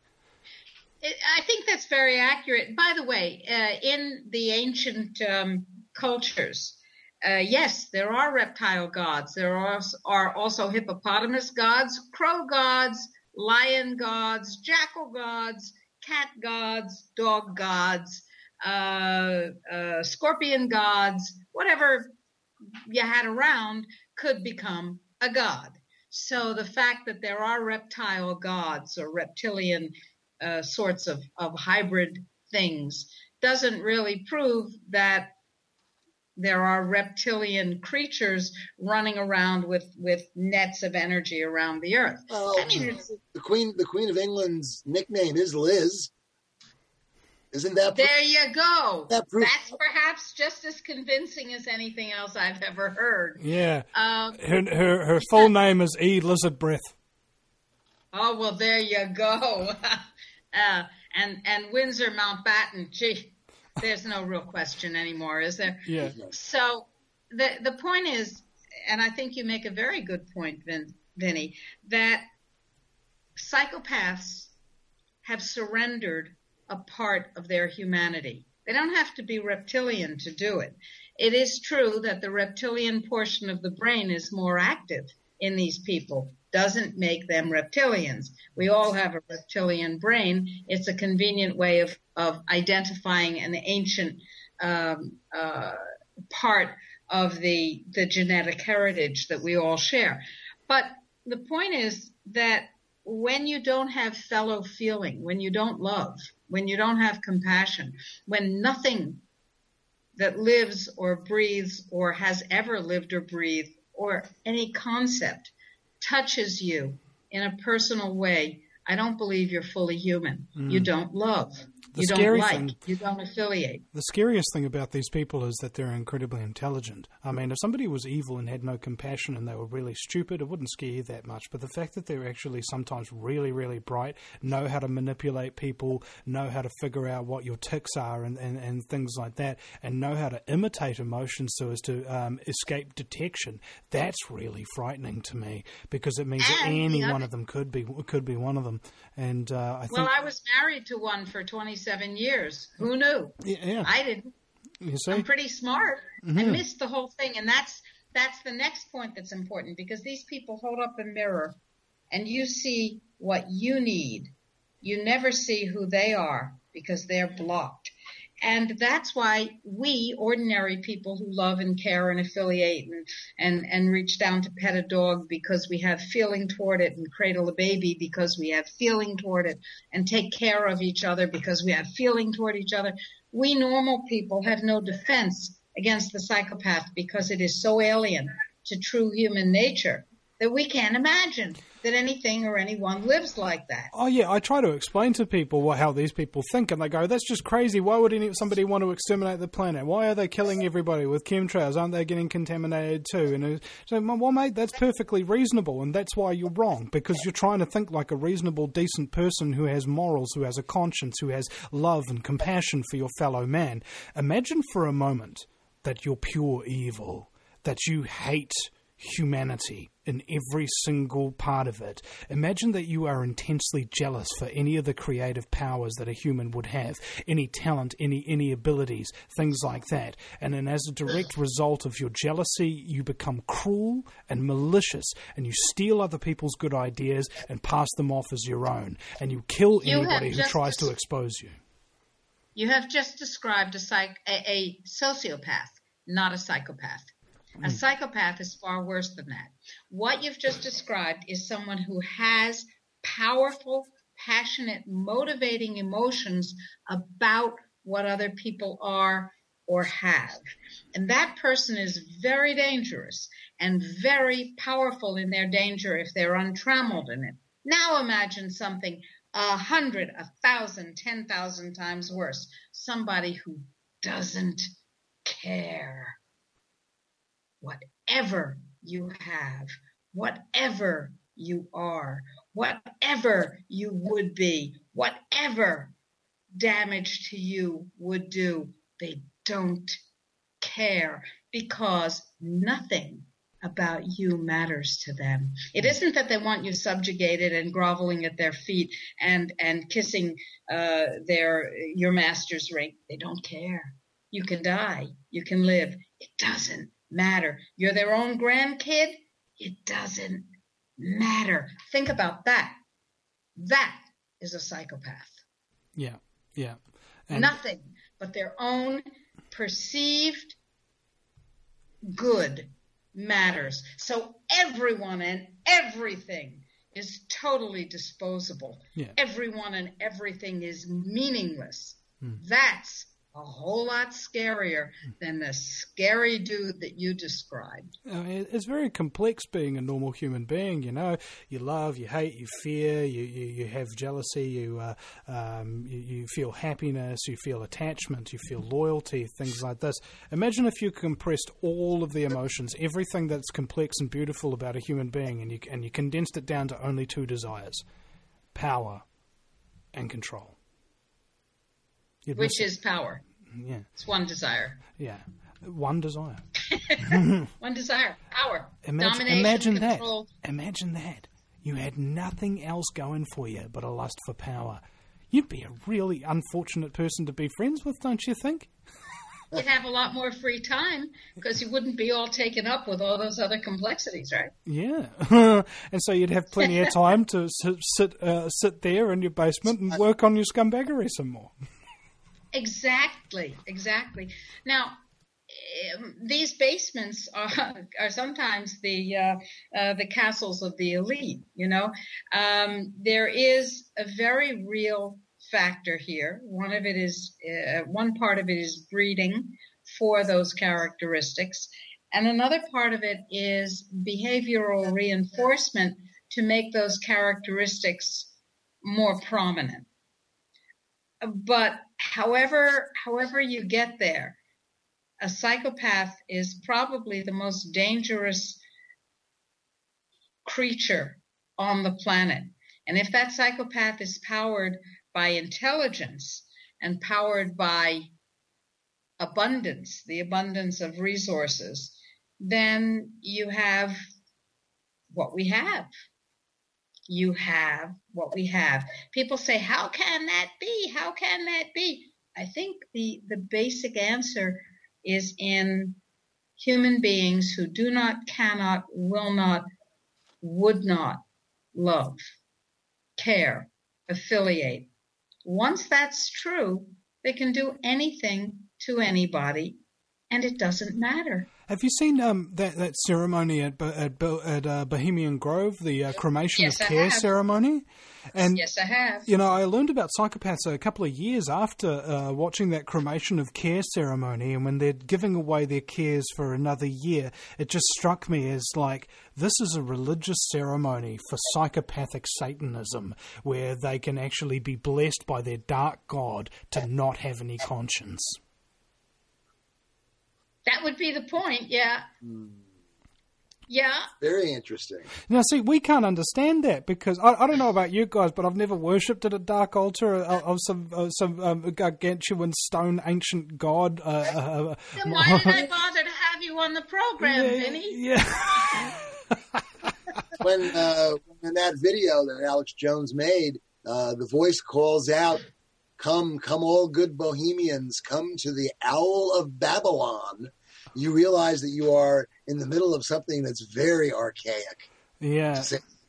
I think that's very accurate. By the way, uh, in the ancient um, cultures, uh, yes, there are reptile gods. There are, are also hippopotamus gods, crow gods, lion gods, jackal gods, cat gods, dog gods, uh, uh, scorpion gods. Whatever you had around could become a god. So the fact that there are reptile gods or reptilian Uh, sorts of, of hybrid things doesn't really prove that there are reptilian creatures running around with, with nets of energy around the earth. Well, I mean, it's, the Queen the Queen of England's nickname is Liz. Isn't that proof? There you go. That proof? That's perhaps just as convincing as anything else I've ever heard. Yeah. Um, her, her, her full name is E. Lizard Breath. Oh, well, there you go. Uh, and, and Windsor Mountbatten, gee, there's no real question anymore, is there? Yeah. So the the point is, and I think you make a very good point, Vin, Vinny, that psychopaths have surrendered a part of their humanity. They don't have to be reptilian to do it. It is true that the reptilian portion of the brain is more active in these people. Doesn't make them reptilians. We all have a reptilian brain. It's a convenient way of, of identifying an ancient um, uh, part of the, the genetic heritage that we all share. But the point is that when you don't have fellow feeling, when you don't love, when you don't have compassion, when nothing that lives or breathes or has ever lived or breathed or any concept touches you in a personal way, I don't believe you're fully human. Mm. You don't love. you don't scary like, thing, you don't affiliate. the scariest thing about these people is that they're incredibly intelligent. I mean, if somebody was evil and had no compassion and they were really stupid, it wouldn't scare you that much. But the fact that they're actually sometimes really, really bright, know how to manipulate people, know how to figure out what your tics are and, and, and things like that, and know how to imitate emotions so as to um, escape detection, that's really frightening to me, because it means And that any the one other- of them could be could be one of them. And uh, I think, Well, I was married to one for twenty-seven years. Who knew? yeah, yeah, I didn't. you see, I'm pretty smart. I Mhm. missed the whole thing, and that's that's the next point that's important, because these people hold up a mirror, and you see what you need. You never see who they are because they're blocked. And that's why we, ordinary people who love and care and affiliate and, and, and reach down to pet a dog because we have feeling toward it, and cradle a baby because we have feeling toward it, and take care of each other because we have feeling toward each other, we normal people have no defense against the psychopath, because it is so alien to true human nature that we can't imagine that anything or anyone lives like that. Oh, yeah, I try to explain to people what, how these people think, and they go, that's just crazy. Why would any, somebody want to exterminate the planet? Why are they killing everybody with chemtrails? Aren't they getting contaminated too? And it's, so, well, mate, that's perfectly reasonable, and that's why you're wrong, because you're trying to think like a reasonable, decent person who has morals, who has a conscience, who has love and compassion for your fellow man. Imagine for a moment that you're pure evil, that you hate humanity in every single part of it. Imagine that you are intensely jealous for any of the creative powers that a human would have, any talent, any any abilities, things like that. And then as a direct result of your jealousy, you become cruel and malicious, and you steal other people's good ideas and pass them off as your own, and you kill You anybody have who just tries to des- expose you. You have just described a, psych, a, a sociopath, not a psychopath. A psychopath is far worse than that. What you've just described is someone who has powerful, passionate, motivating emotions about what other people are or have. And that person is very dangerous and very powerful in their danger if they're untrammeled in it. Now imagine something a hundred, a thousand, ten thousand times worse. Somebody who doesn't care. Whatever you have, whatever you are, whatever you would be, whatever damage to you would do, they don't care, because nothing about you matters to them. It isn't that they want you subjugated and groveling at their feet and, and kissing uh, their your master's ring. They don't care. You can die. You can live. It doesn't matter. You're their own grandkid. It doesn't matter. Think about that. That is a psychopath. Yeah, yeah. And Nothing but their own perceived good matters. So everyone and everything is totally disposable. Yeah. Everyone and everything is meaningless. Hmm. That's a whole lot scarier than the scary dude that you described. I mean, it's very complex being a normal human being, you know. You love, you hate, you fear, you, you, you have jealousy, you, uh, um, you you feel happiness, you feel attachment, you feel loyalty, things like this. Imagine if you compressed all of the emotions, everything that's complex and beautiful about a human being, and you, and you condensed it down to only two desires: power and control. You'd Which miss is power. it. Yeah, It's one desire. yeah. One desire. One desire. Power. Imagine, Domination, imagine that. control. Imagine that. You had nothing else going for you but a lust for power. You'd be a really unfortunate person to be friends with, don't you think? You'd have a lot more free time because you wouldn't be all taken up with all those other complexities, right? Yeah. And so you'd have plenty of time to sit sit, uh, sit there in your basement and work on your scumbaggery some more. Exactly, exactly. Now, um, these basements are, are sometimes the uh, uh, the castles of the elite. You know, um, there is a very real factor here. One of it is uh, one part of it is breeding for those characteristics, and another part of it is behavioral reinforcement to make those characteristics more prominent. but however, however you get there, a psychopath is probably the most dangerous creature on the planet. And if that psychopath is powered by intelligence and powered by abundance, the abundance of resources, then you have what we have. You have what we have. People say, how can that be? How can that be? I think the, the basic answer is in human beings who do not, cannot, will not, would not love, care, affiliate. Once that's true, they can do anything to anybody, and it doesn't matter. Have you seen um, that, that ceremony at at, at uh, Bohemian Grove, the uh, cremation yes, of care ceremony? And, yes, I have. You know, I learned about psychopaths a couple of years after uh, watching that cremation of care ceremony, and when they're giving away their cares for another year, it just struck me as like, this is a religious ceremony for psychopathic Satanism, where they can actually be blessed by their dark god to not have any conscience. That would be the point, yeah. Hmm. Yeah. Very interesting. Now, see, we can't understand that because I, I don't know about you guys, but I've never worshipped at a dark altar of, of some uh, some um, gargantuan stone ancient god. Uh, uh, then why did I bother to have you on the program, yeah, Vinny? Yeah. when, uh, when that video that Alex Jones made, uh, the voice calls out, Come, come all good Bohemians, come to the Owl of Babylon. You realize that you are in the middle of something that's very archaic. Yeah.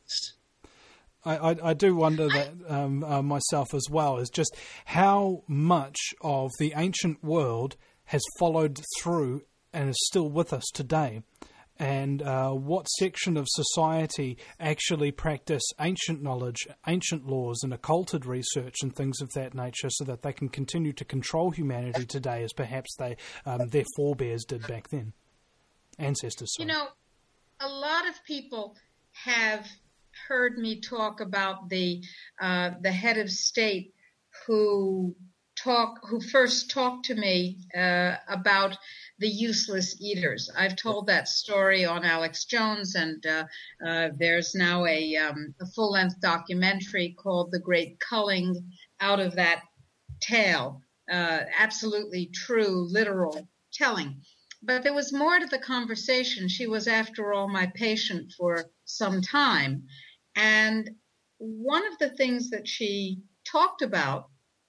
I, I, I do wonder that um, uh, myself as well, is just how much of the ancient world has followed through and is still with us today. And uh, what section of society actually practice ancient knowledge, ancient laws, and occulted research and things of that nature, so that they can continue to control humanity today, as perhaps they um, their forebears did back then, ancestors. Sorry. You know, a lot of people have heard me talk about the uh, the head of state who talk who first talked to me uh, about the useless eaters. I've told that story on Alex Jones, and uh, uh, there's now a, um, a full-length documentary called The Great Culling out of that tale. Uh, absolutely true, literal telling. But there was more to the conversation. She was, after all, my patient for some time. And one of the things that she talked about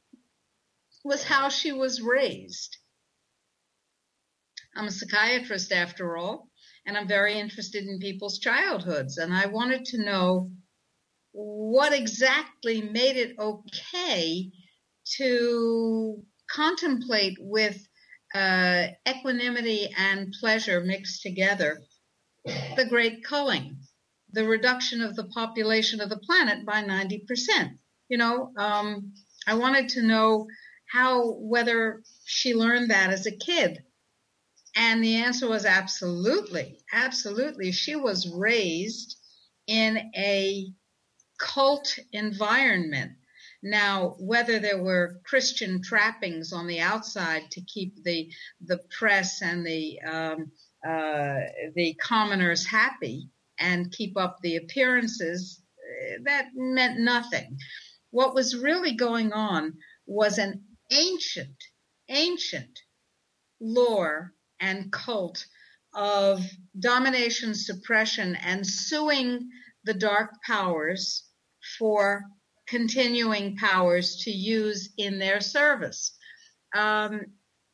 was how she was raised. I'm a psychiatrist, after all, and I'm very interested in people's childhoods. And I wanted to know what exactly made it okay to contemplate with uh, equanimity and pleasure mixed together the Great Culling, the reduction of the population of the planet by ninety percent. You know, um, I wanted to know how, whether she learned that as a kid. And the answer was absolutely, absolutely. She was raised in a cult environment. Now, whether there were Christian trappings on the outside to keep the the press and the um, uh, the commoners happy and keep up the appearances, that meant nothing. What was really going on was an ancient, ancient lore and cult of domination, suppression, and suing the dark powers for continuing powers to use in their service. Um,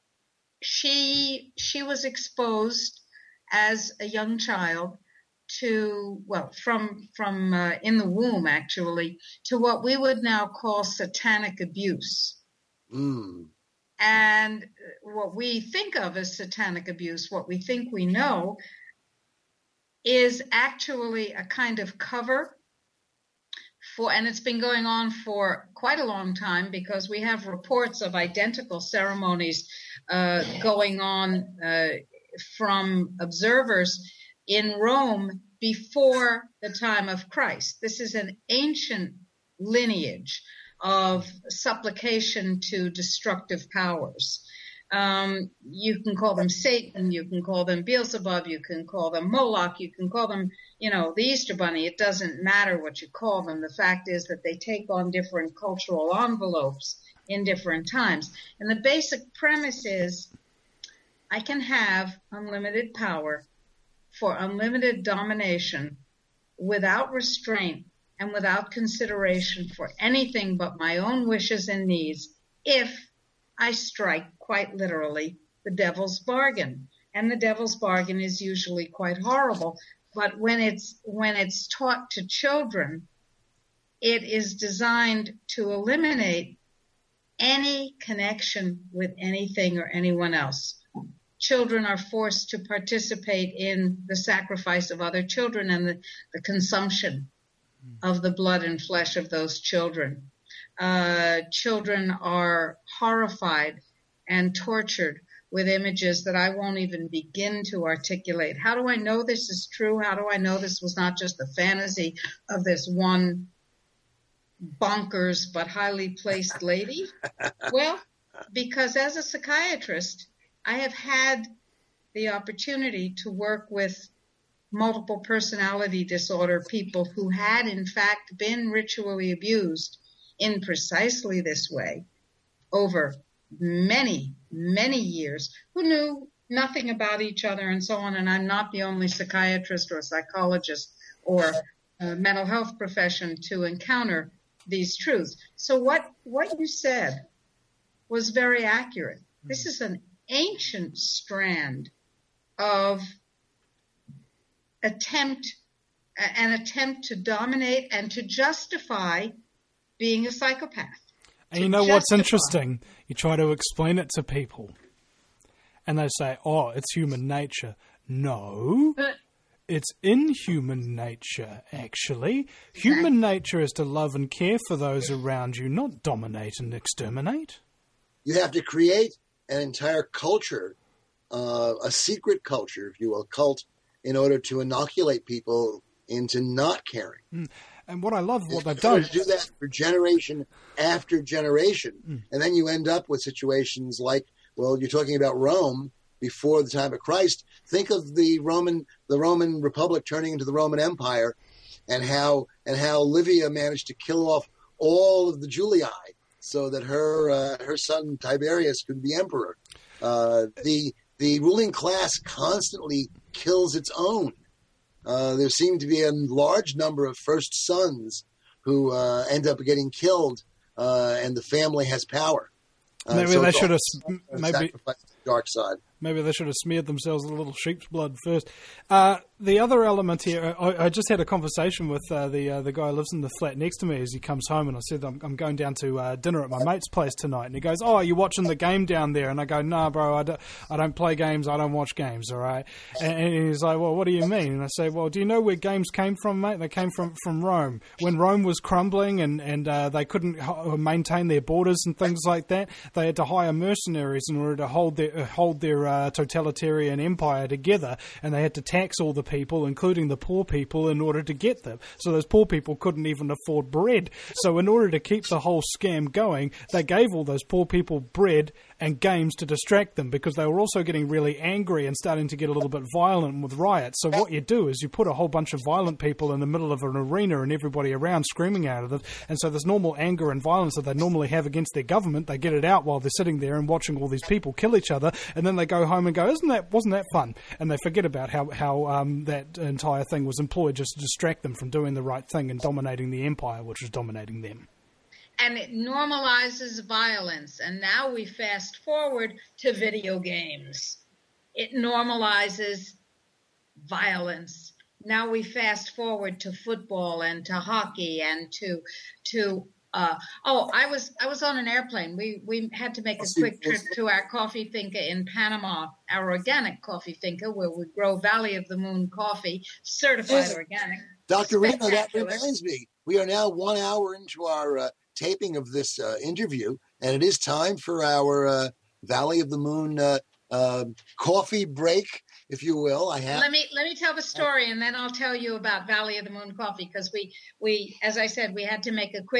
she she was exposed as a young child to, well, from from uh, in the womb, actually, to what we would now call satanic abuse. Mm. And what we think of as satanic abuse, what we think we know, is actually a kind of cover for, and it's been going on for quite a long time, because we have reports of identical ceremonies uh, going on uh, from observers in Rome before the time of Christ. This is an ancient lineage of supplication to destructive powers. Um, you can call them Satan, you can call them Beelzebub, you can call them Moloch, you can call them, you know, the Easter Bunny. It doesn't matter what you call them. The fact is that they take on different cultural envelopes in different times. And the basic premise is I can have unlimited power for unlimited domination without restraint and without consideration for anything but my own wishes and needs if I strike, quite literally, the devil's bargain. And the devil's bargain is usually quite horrible. But when it's when it's taught to children, it is designed to eliminate any connection with anything or anyone else. Children are forced to participate in the sacrifice of other children and the, the consumption of the blood and flesh of those children. Uh, children are horrified and tortured with images that I won't even begin to articulate. How do I know this is true? How do I know this was not just the fantasy of this one bonkers but highly placed lady? Well, because as a psychiatrist, I have had the opportunity to work with multiple personality disorder people who had, in fact, been ritually abused in precisely this way over many, many years, who knew nothing about each other and so on. And I'm not the only psychiatrist or psychologist or uh, mental health profession to encounter these truths. So what, what you said was very accurate. This is an ancient strand of attempt, an attempt to dominate and to justify being a psychopath. And you know justify. What's interesting? You try to explain it to people, and they say, oh, it's human nature. No, but, it's in human nature, actually. Human exactly. nature is to love and care for those around you, not dominate and exterminate. You have to create an entire culture, uh, a secret culture, if you will, cult, in order to inoculate people into not caring. Mm. And what I love, what they've done, done, do that for generation after generation, mm. and then you end up with situations like, well, you're talking about Rome before the time of Christ. Think of the Roman, the Roman Republic turning into the Roman Empire, and how and how Livia managed to kill off all of the Julii so that her uh, her son Tiberius could be emperor. Uh, the the ruling class constantly kills its own. Uh, there seem to be a large number of first sons who uh, end up getting killed, uh, and the family has power. Uh, maybe so they should have maybe the dark side. Maybe they should have smeared themselves with a little sheep's blood first. Uh, the other element here, I, I just had a conversation with uh, the uh, the guy who lives in the flat next to me as he comes home, and I said, I'm, I'm going down to uh, dinner at my mate's place tonight. And he goes, oh, are you watching the game down there? And I go, nah, bro, I don't, I don't play games, I don't watch games, all right? And, and he's like, well, what do you mean? And I say, well, do you know where games came from, mate? They came from, from Rome. When Rome was crumbling and, and uh, they couldn't h- maintain their borders and things like that, they had to hire mercenaries in order to hold their, uh, hold their uh, totalitarian empire together, and they had to tax all the people, including the poor people, in order to get them. So those poor people couldn't even afford bread. So in order to keep the whole scam going, they gave all those poor people bread and games to distract them, because they were also getting really angry and starting to get a little bit violent with riots. So what you do is you put a whole bunch of violent people in the middle of an arena and everybody around screaming out of them, and so this normal anger and violence that they normally have against their government, they get it out while they're sitting there and watching all these people kill each other, and then they go home and go, isn't that, wasn't that fun? And they forget about how, how um, that entire thing was employed just to distract them from doing the right thing and dominating the empire, which was dominating them. And it normalizes violence. And now we fast forward to video games. It normalizes violence. Now we fast forward to football and to hockey and to to uh, oh, I was I was on an airplane. We we had to make a quick trip to our coffee finca in Panama, our organic coffee finca, where we grow Valley of the Moon coffee, certified organic. Doctor Reno, that reminds me. We are now one hour into our uh, taping of this uh, interview, and it is time for our uh, Valley of the Moon uh, uh, coffee break, if you will. I have. Let me let me tell the story, and then I'll tell you about Valley of the Moon coffee, because we we, as I said, we had to make a quick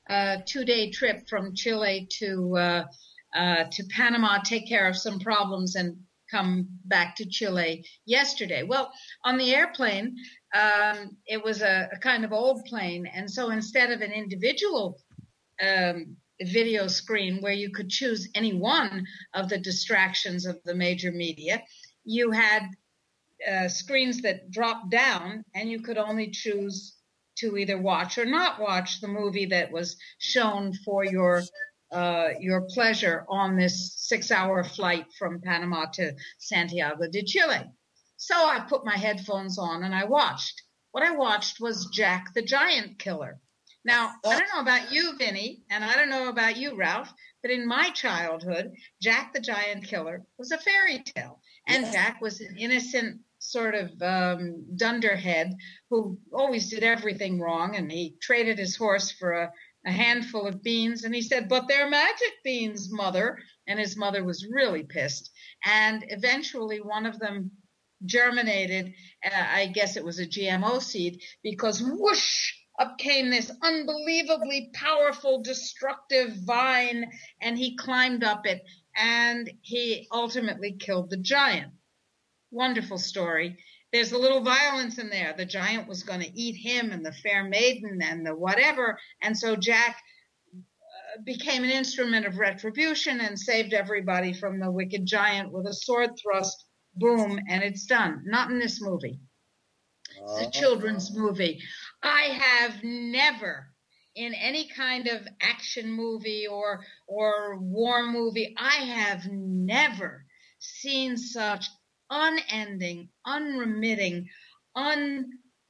a two-day trip from Chile to uh, uh, to Panama, take care of some problems, and come back to Chile yesterday. Well, on the airplane, um, it was a, a kind of old plane, and so instead of an individual um, video screen where you could choose any one of the distractions of the major media, you had uh, screens that dropped down, and you could only choose to either watch or not watch the movie that was shown for your uh, your pleasure on this six-hour flight from Panama to Santiago de Chile. So I put my headphones on and I watched. What I watched was Jack the Giant Killer. Now, I don't know about you, Vinny, and I don't know about you, Ralph, but in my childhood, Jack the Giant Killer was a fairy tale. And yeah. Jack was an innocent sort of um, dunderhead who always did everything wrong, and he traded his horse for a, a handful of beans, and he said, "But they're magic beans, Mother." And his mother was really pissed. And eventually one of them germinated, uh, I guess it was a G M O seed, because whoosh, up came this unbelievably powerful, destructive vine, and he climbed up it, and he ultimately killed the giant. Wonderful story. There's a little violence in there. The giant was going to eat him and the fair maiden and the whatever, and so Jack uh, became an instrument of retribution and saved everybody from the wicked giant with a sword thrust. Boom, and it's done. Not in this movie. It's a children's movie. I have never, in any kind of action movie or or war movie, I have never seen such unending, unremitting, un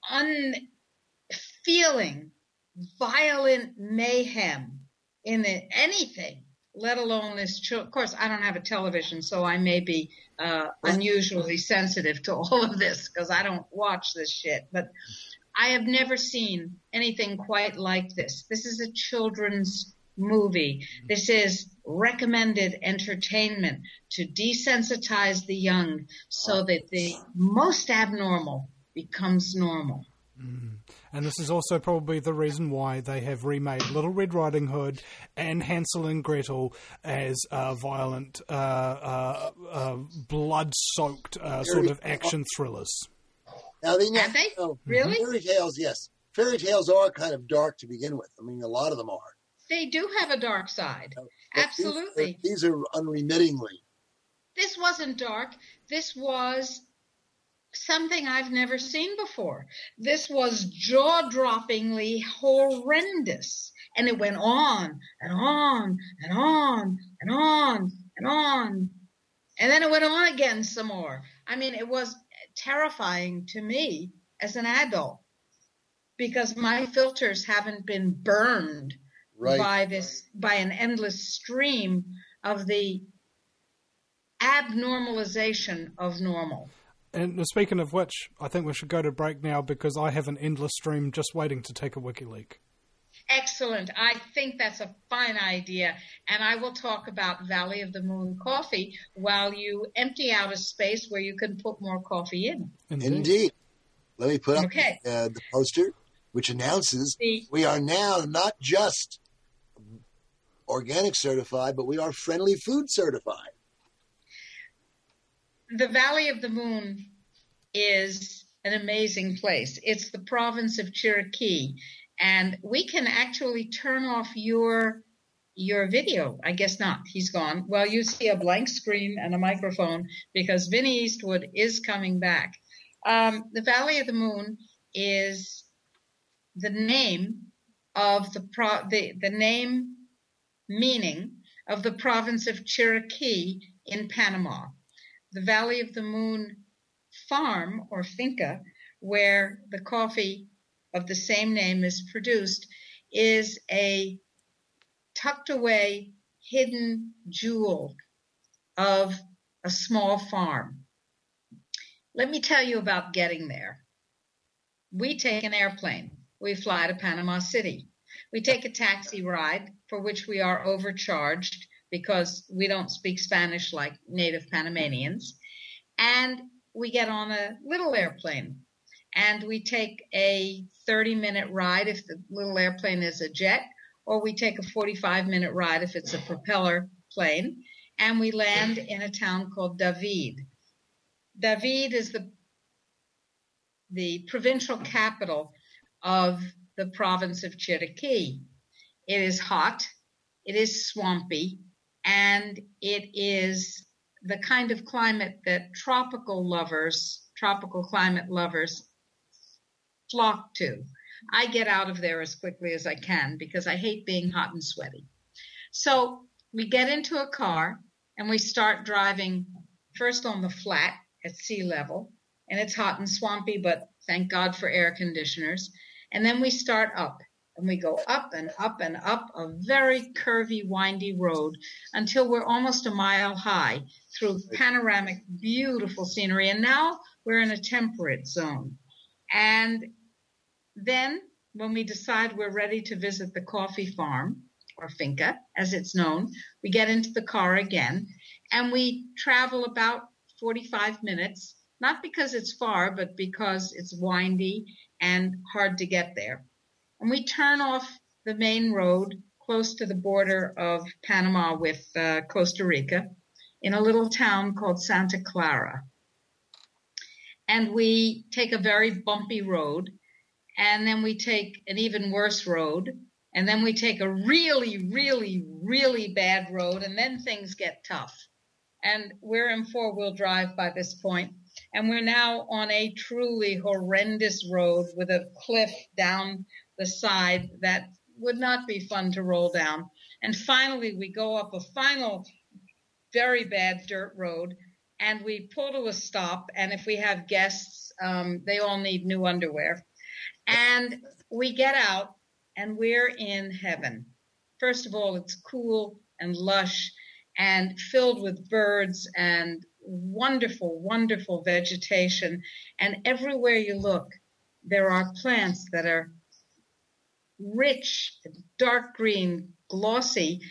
unfeeling, violent mayhem in it, anything, let alone this. Ch- of course, I don't have a television, so I may be uh, unusually sensitive to all of this because I don't watch this shit. But I have never seen anything quite like this. This is a children's movie. This is recommended entertainment to desensitize the young so that the most abnormal becomes normal. Mm. And this is also probably the reason why they have remade Little Red Riding Hood and Hansel and Gretel as uh, violent, uh, uh, uh, blood-soaked uh, sort of action thrillers. Now, they, Have they? Oh, really? Fairy tales, yes. Fairy tales are kind of dark to begin with. I mean, a lot of them are. They do have a dark side. But Absolutely. These, these are unremittingly. This wasn't dark. This was something I've never seen before. This was jaw-droppingly horrendous. And it went on and on and on and on and on. And then it went on again some more. I mean, it was terrifying to me as an adult because my filters haven't been burned right. by this, by an endless stream of the abnormalization of normal. And speaking of which, I think we should go to break now because I have an endless stream just waiting to take a wiki leak. Excellent. I think that's a fine idea. And I will talk about Valley of the Moon coffee while you empty out a space where you can put more coffee in. Indeed. Indeed. Let me put up okay. uh, the poster, which announces the, we are now not just organic certified, but we are friendly food certified. The Valley of the Moon is an amazing place. It's the province of Chiriquí, and we can actually turn off your your video. I guess not. He's gone. Well, you see a blank screen and a microphone because Vinnie Eastwood is coming back. Um, the Valley of the Moon is the name of the pro the, the name meaning of the province of Chiriquí in Panama. The Valley of the Moon farm or finca, where the coffee of the same name is produced, is a tucked away, hidden jewel of a small farm. Let me tell you about getting there. We take an airplane. We fly to Panama City. We take a taxi ride for which we are overcharged because we don't speak Spanish like native Panamanians. And we get on a little airplane. And we take a thirty-minute ride if the little airplane is a jet, or we take a forty-five minute ride if it's a propeller plane, and we land in a town called David. David is the the provincial capital of the province of Chiriquí. It is hot, it is swampy, and it is the kind of climate that tropical lovers, tropical climate lovers flock to. I get out of there as quickly as I can because I hate being hot and sweaty. So we get into a car and we start driving first on the flat at sea level, and it's hot and swampy, but thank God for air conditioners. And then we start up, and we go up and up and up a very curvy, windy road until we're almost a mile high through panoramic, beautiful scenery. And now we're in a temperate zone. And then when we decide we're ready to visit the coffee farm, or finca, as it's known, we get into the car again, and we travel about forty-five minutes, not because it's far, but because it's windy and hard to get there. And we turn off the main road close to the border of Panama with uh, Costa Rica in a little town called Santa Clara. And we take a very bumpy road, and then we take an even worse road, and then we take a really, really, really bad road, and then things get tough. And we're in four-wheel drive by this point, and we're now on a truly horrendous road with a cliff down the side that would not be fun to roll down. And finally, we go up a final very bad dirt road, and we pull to a stop, and if we have guests, um, they all need new underwear. And we get out, and we're in heaven. First of all, it's cool and lush and filled with birds and wonderful, wonderful vegetation. And everywhere you look, there are plants that are rich, dark green, glossy,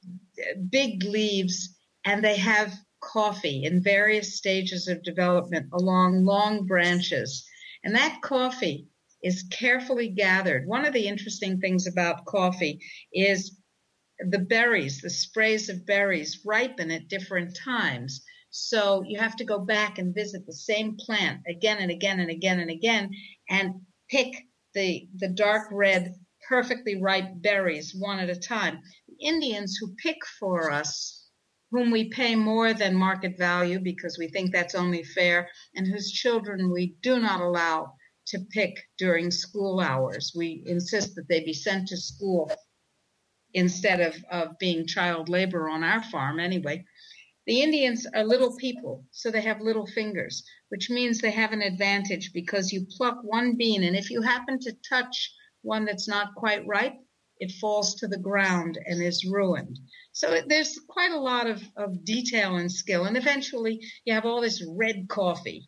big leaves, and they have coffee in various stages of development along long branches. And that coffee is carefully gathered. One of the interesting things about coffee is the berries, the sprays of berries ripen at different times. So you have to go back and visit the same plant again and again and again and again and pick the, the dark red, perfectly ripe berries one at a time. The Indians who pick for us, whom we pay more than market value because we think that's only fair, and whose children we do not allow to pick during school hours. We insist that they be sent to school instead of, of being child labor on our farm anyway. The Indians are little people, so they have little fingers, which means they have an advantage because you pluck one bean, and if you happen to touch one that's not quite ripe, it falls to the ground and is ruined. So there's quite a lot of, of detail and skill, and eventually you have all this red coffee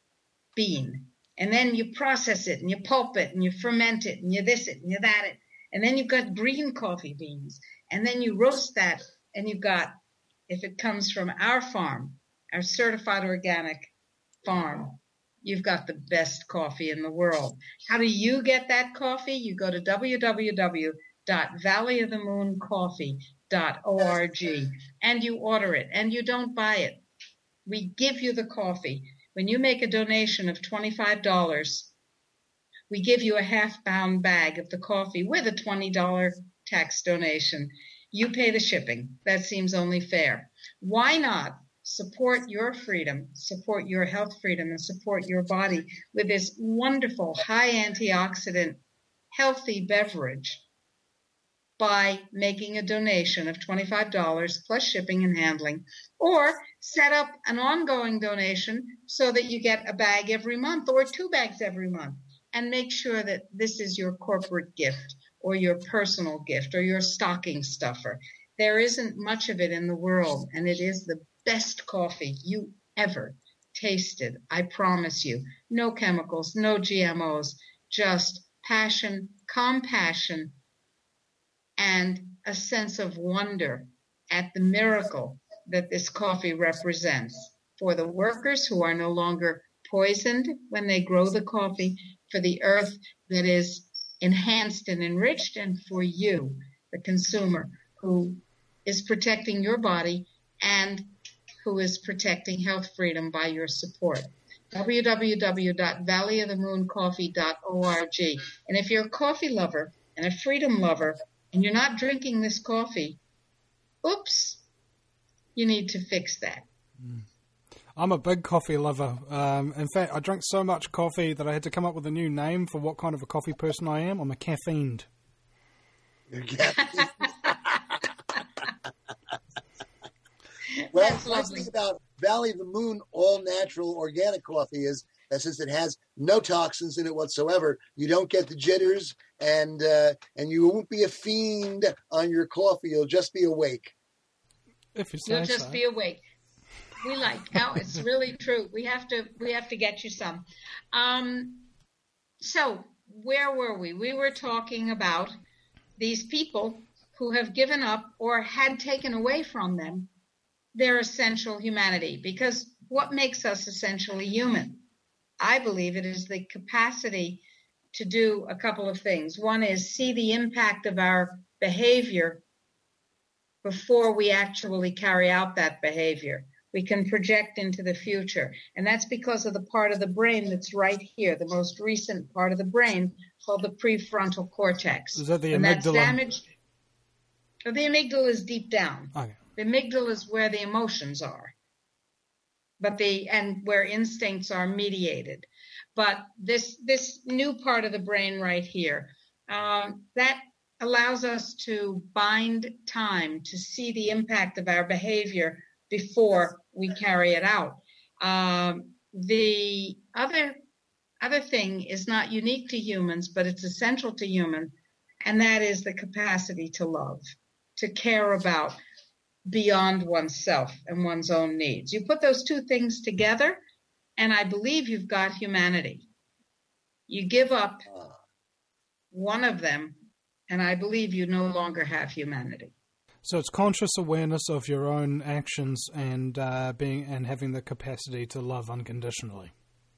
bean. And then you process it, and you pulp it, and you ferment it, and you this it, and you that it. And then you've got green coffee beans. And then you roast that, and you've got, if it comes from our farm, our certified organic farm, you've got the best coffee in the world. How do you get that coffee? You go to w w w dot valley of the moon coffee dot org, and you order it, and you don't buy it. We give you the coffee. When you make a donation of twenty-five dollars, we give you a half-pound bag of the coffee with a twenty dollars tax donation. You pay the shipping. That seems only fair. Why not support your freedom, support your health freedom, and support your body with this wonderful, high antioxidant, healthy beverage by making a donation of twenty-five dollars plus shipping and handling, or set up an ongoing donation so that you get a bag every month or two bags every month, and make sure that this is your corporate gift or your personal gift or your stocking stuffer. There isn't much of it in the world, and it is the best coffee you ever tasted. I promise you. No chemicals, no G M Os, just passion, compassion, and a sense of wonder at the miracle that this coffee represents for the workers who are no longer poisoned when they grow the coffee, for the earth that is enhanced and enriched, and for you the consumer, who is protecting your body and who is protecting health freedom by your support. w w w dot valley of the moon coffee dot org. And if you're a coffee lover and a freedom lover and you're not drinking this coffee, oops, you need to fix that. Mm. I'm a big coffee lover. Um, in fact, I drink so much coffee that I had to come up with a new name for what kind of a coffee person I am. I'm a caffeined. You're caffeined. Well, the nice thing about Valley of the Moon all natural organic coffee is that since it has no toxins in it whatsoever, you don't get the jitters, and uh, and you won't be a fiend on your coffee. You'll just be awake. If you say You'll just so. be awake. We like how it's really true. We have to we have to get you some. Um, so where were we? We were talking about these people who have given up or had taken away from them their essential humanity. Because what makes us essentially human? I believe it is the capacity to do a couple of things. One is see the impact of our behavior before we actually carry out that behavior. We can project into the future. And that's because of the part of the brain that's right here, the most recent part of the brain called the prefrontal cortex. Is that the and amygdala? That's damaged. The amygdala is deep down. Okay. The amygdala is where the emotions are, but the and where instincts are mediated. But this this new part of the brain right here, um, that allows us to bind time, to see the impact of our behavior before we carry it out. Um, the other other thing is not unique to humans, but it's essential to humans, and that is the capacity to love, to care about beyond oneself and one's own needs. You put those two things together, and I believe you've got humanity. You give up one of them, and I believe you no longer have humanity. So it's conscious awareness of your own actions and uh, being and having the capacity to love unconditionally.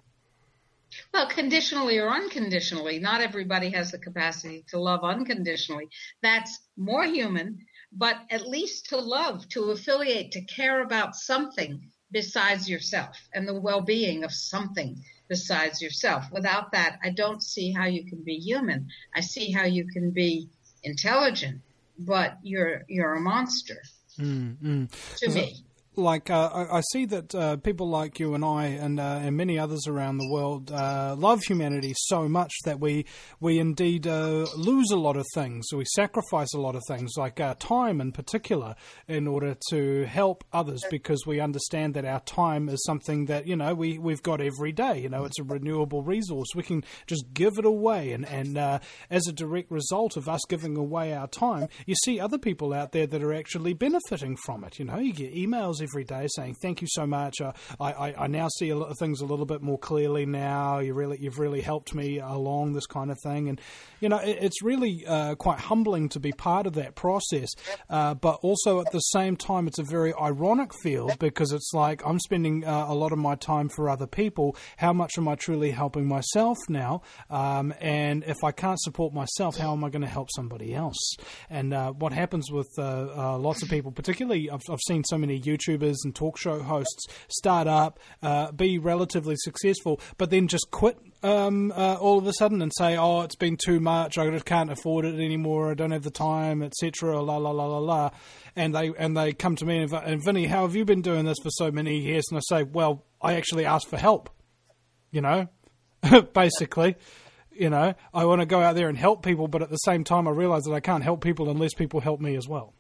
Well, conditionally or unconditionally, not everybody has the capacity to love unconditionally. That's more human, but at least to love, to affiliate, to care about something besides yourself and the well-being of something besides yourself. Without that, I don't see how you can be human. I see how you can be intelligent, but you're you're a monster mm, mm. to me. Like, uh, I, I see that uh, people like you and I and uh, and many others around the world uh, love humanity so much that we we indeed uh, lose a lot of things. We sacrifice a lot of things, like our time in particular, in order to help others, because we understand that our time is something that, you know, we, we've got every day. You know, it's a renewable resource. We can just give it away. And, and uh, as a direct result of us giving away our time, you see other people out there that are actually benefiting from it. You know, you get emails every day saying thank you so much. Uh, I, I I now see a lot of things a little bit more clearly now. You really you've really helped me along, this kind of thing, and you know it, it's really uh, quite humbling to be part of that process. Uh, but also at the same time, it's a very ironic field, because it's like I'm spending uh, a lot of my time for other people. How much am I truly helping myself now? Um, and if I can't support myself, how am I going to help somebody else? And uh, what happens with uh, uh, lots of people, particularly I've, I've seen so many YouTubers and talk show hosts start up, uh, be relatively successful, but then just quit um, uh, all of a sudden and say, oh, it's been too much, I just can't afford it anymore, I don't have the time, et cetera, la, la, la, la, la. And they, and they come to me and, and Vinny, how have you been doing this for so many years? And I say, well, I actually asked for help, you know, basically. You know, I want to go out there and help people, but at the same time I realize that I can't help people unless people help me as well.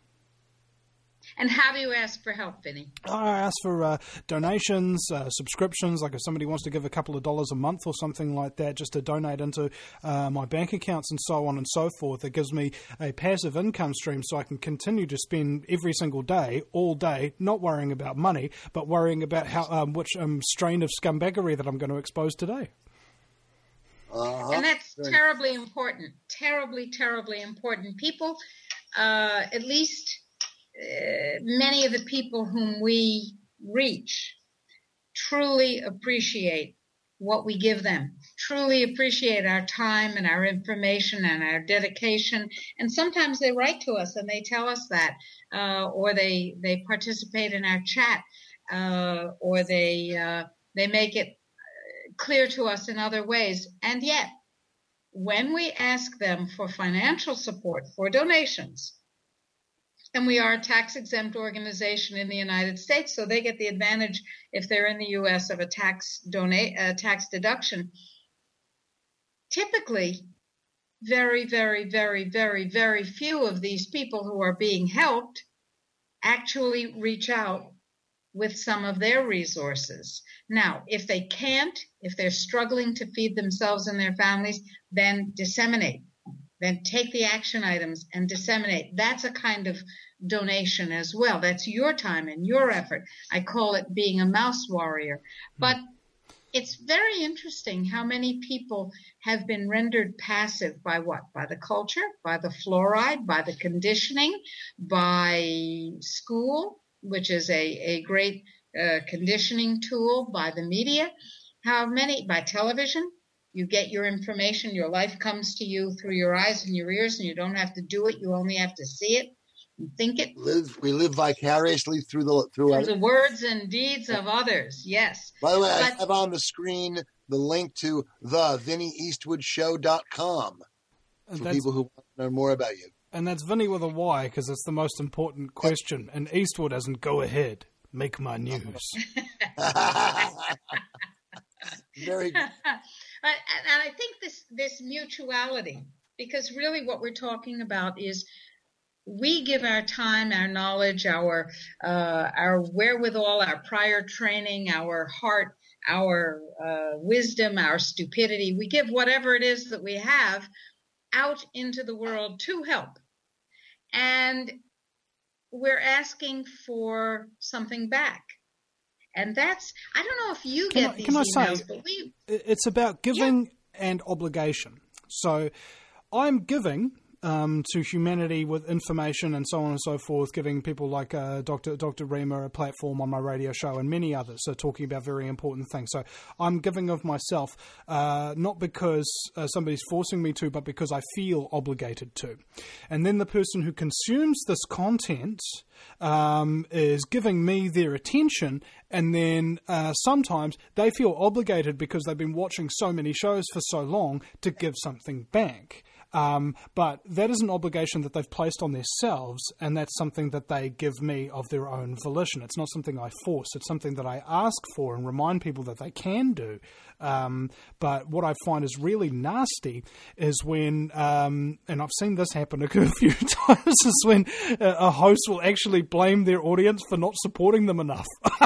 And how do you ask for help, Vinny? I ask for uh, donations, uh, subscriptions, like if somebody wants to give a couple of dollars a month or something like that, just to donate into uh, my bank accounts and so on and so forth. It gives me a passive income stream so I can continue to spend every single day, all day, not worrying about money, but worrying about how um, which um, strain of scumbaggery that I'm going to expose today. Uh-huh. And that's terribly important, terribly, terribly important. People, uh, at least... Uh, many of the people whom we reach truly appreciate what we give them. Truly appreciate our time and our information and our dedication. And sometimes they write to us and they tell us that, uh, or they, they participate in our chat, uh, or they, uh, they make it clear to us in other ways. And yet, when we ask them for financial support, for donations, and we are a tax-exempt organization in the United States, so they get the advantage, if they're in the U S, of a tax donate, uh, tax deduction. Typically, very, very, very, very, very few of these people who are being helped actually reach out with some of their resources. Now, if they can't, if they're struggling to feed themselves and their families, then disseminate. Then take the action items and disseminate. That's a kind of donation as well. That's your time and your effort. I call it being a mouse warrior. But it's very interesting how many people have been rendered passive by what? By the culture, by the fluoride, by the conditioning, by school, which is a, a great uh, conditioning tool, by the media. How many? By television. You get your information, your life comes to you through your eyes and your ears, and you don't have to do it. You only have to see it and think it. Live, we live vicariously through the through, through the words and deeds of others, yes. By the way, but, I have on the screen the link to the Vinnie Eastwood Show dot com for people who want to know more about you. And that's Vinnie with a Y, because it's the most important question. And Eastwood doesn't go ahead, make my news. Very good. And I think this, this mutuality, because really what we're talking about is we give our time, our knowledge, our uh, our wherewithal, our prior training, our heart, our uh, wisdom, our stupidity. We give whatever it is that we have out into the world to help. And we're asking for something back. And that's, I don't know if you can get I, these can emails, I say, but we... It's about giving yeah. and obligation. So I'm giving um, to humanity with information and so on and so forth, giving people like uh, Doctor Doctor Rima a platform on my radio show, and many others are talking about very important things. So I'm giving of myself, uh, not because uh, somebody's forcing me to, but because I feel obligated to. And then the person who consumes this content um, is giving me their attention, and then uh, sometimes they feel obligated because they've been watching so many shows for so long to give something back. Um, but that is an obligation that they've placed on themselves, and that's something that they give me of their own volition. It's not something I force. It's something that I ask for and remind people that they can do. Um, but what I find is really nasty is when, um, and I've seen this happen a few times, is when a host will actually blame their audience for not supporting them enough.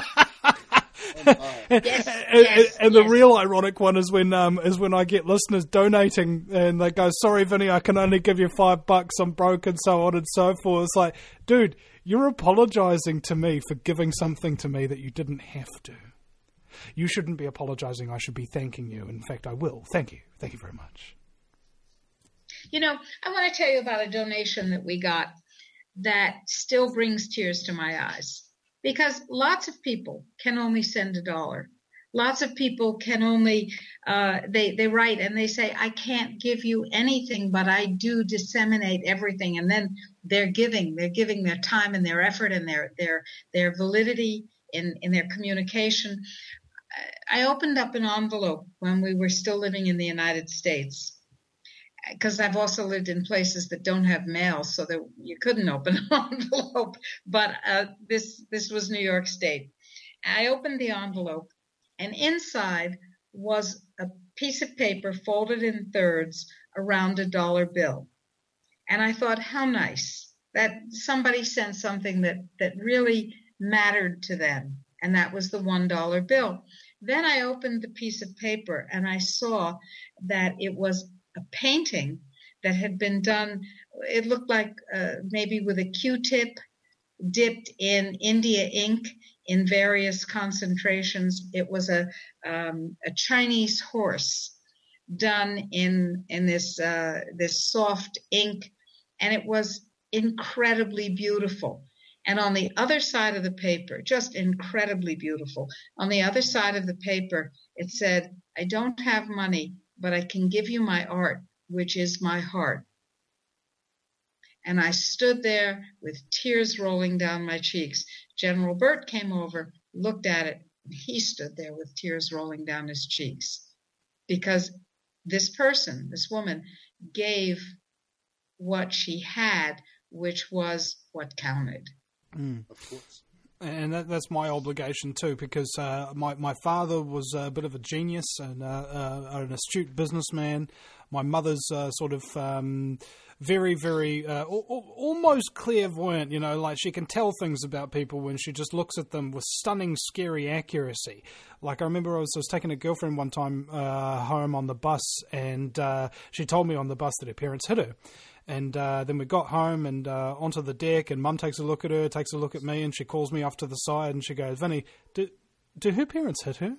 and, yes, and, yes, and the yes. real ironic one is when um, is when I get listeners donating and they go, "Sorry, Vinny, I can only give you five bucks. I'm broke," and so on and so forth. It's like, dude, you're apologizing to me for giving something to me that you didn't have to. You shouldn't be apologizing. I should be thanking you. In fact, I will. Thank you. Thank you very much. You know, I want to tell you about a donation that we got that still brings tears to my eyes. Because lots of people can only send a dollar. Lots of people can only, uh, they, they write and they say, I can't give you anything, but I do disseminate everything. And then they're giving, they're giving their time and their effort and their, their, their validity in, in their communication. I opened up an envelope when we were still living in the United States, because I've also lived in places that don't have mail, so that you couldn't open an envelope. But uh, this this was New York State. I opened the envelope, and inside was a piece of paper folded in thirds around a dollar bill. And I thought, how nice that somebody sent something that, that really mattered to them, and that was the one dollar bill. Then I opened the piece of paper, and I saw that it was a painting that had been done. It looked like uh, maybe with a Q-tip dipped in India ink in various concentrations. It was a um, a Chinese horse done in in this uh, this soft ink, and it was incredibly beautiful. And on the other side of the paper, just incredibly beautiful, on the other side of the paper, it said, I don't have money, but I can give you my art, which is my heart. And I stood there with tears rolling down my cheeks. General Burt came over, looked at it, and he stood there with tears rolling down his cheeks. Because this person, this woman, gave what she had, which was what counted. Mm. Of course. And that, that's my obligation too, because uh, my, my father was a bit of a genius and uh, uh, an astute businessman. My mother's uh, sort of um, very, very, uh, al- almost clairvoyant, you know, like she can tell things about people when she just looks at them with stunning, scary accuracy. Like I remember I was, I was taking a girlfriend one time uh, home on the bus, and uh, she told me on the bus that her parents hit her. And uh, then we got home and uh, onto the deck, and Mum takes a look at her, takes a look at me, and she calls me off to the side, and she goes, Vinny, do, do her parents hit her?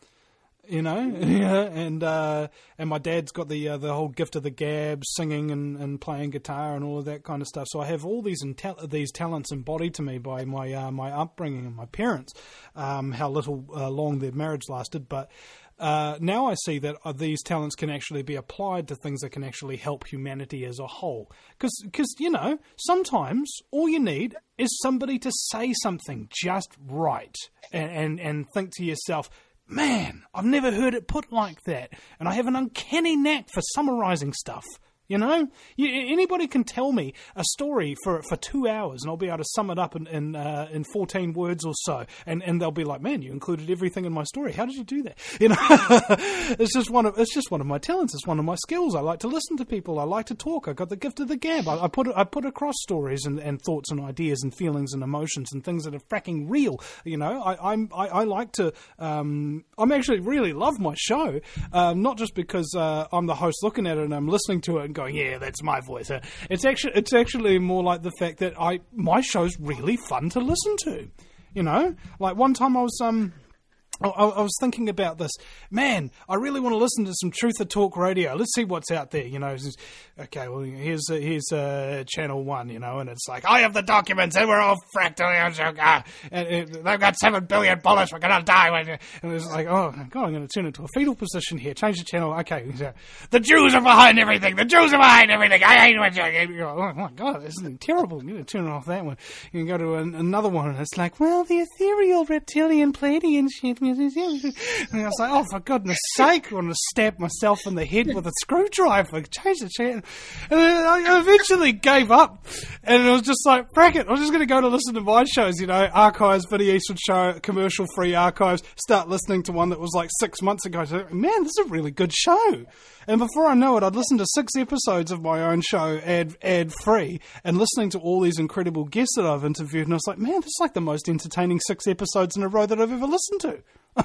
You know? Yeah. And uh, and my dad's got the uh, the whole gift of the gab, singing and, and playing guitar and all of that kind of stuff. So I have all these intel- these talents embodied to me by my uh, my upbringing and my parents, um, how little uh, long their marriage lasted, but... Uh, now I see that uh, these talents can actually be applied to things that can actually help humanity as a whole. Because, you know, sometimes all you need is somebody to say something just right and, and, and think to yourself, man, I've never heard it put like that. And I have an uncanny knack for summarizing stuff. You know, you, anybody can tell me a story for for two hours, and I'll be able to sum it up in in, uh, in fourteen words or so, and, and they'll be like, "Man, you included everything in my story. How did you do that?" You know, it's just one of it's just one of my talents. It's one of my skills. I like to listen to people. I like to talk. I got the gift of the gab. I, I put I put across stories and, and thoughts and ideas and feelings and emotions and things that are fracking real. You know, I I'm I, I like to. Um, I'm actually really love my show, um, not just because uh, I'm the host looking at it and I'm listening to it and going, yeah, that's my voice. It's actually it's actually more like the fact that I my show's really fun to listen to. You know, like one time I was um. I, I was thinking about this. Man, I really want to listen to some Truth or Talk radio. Let's see what's out there, you know. Okay, well, here's uh, here's uh, Channel one, you know, and it's like, I have the documents, and we're all fractally, and, and they've got seven billion bullets, we're going to die. And it's like, oh, God, I'm going to turn into a fetal position here. Change the channel. Okay, the Jews are behind everything. The Jews are behind everything. I hate what you go, oh, my God, this is terrible. You're going to turn off that one. You can go to an, another one, and it's like, well, the ethereal reptilian Pleiadian shit. And I was like, oh, for goodness sake, I want to stab myself in the head with a screwdriver. Change the channel. And then I eventually gave up. And it was just like, frack it. I was just going to go to listen to my shows, you know, archives, Vinny Eastwood Show, commercial-free archives, start listening to one that was like six months ago. So, man, this is a really good show. And before I know it, I'd listened to six episodes of my own show ad, ad-free and listening to all these incredible guests that I've interviewed. And I was like, man, this is like the most entertaining six episodes in a row that I've ever listened to.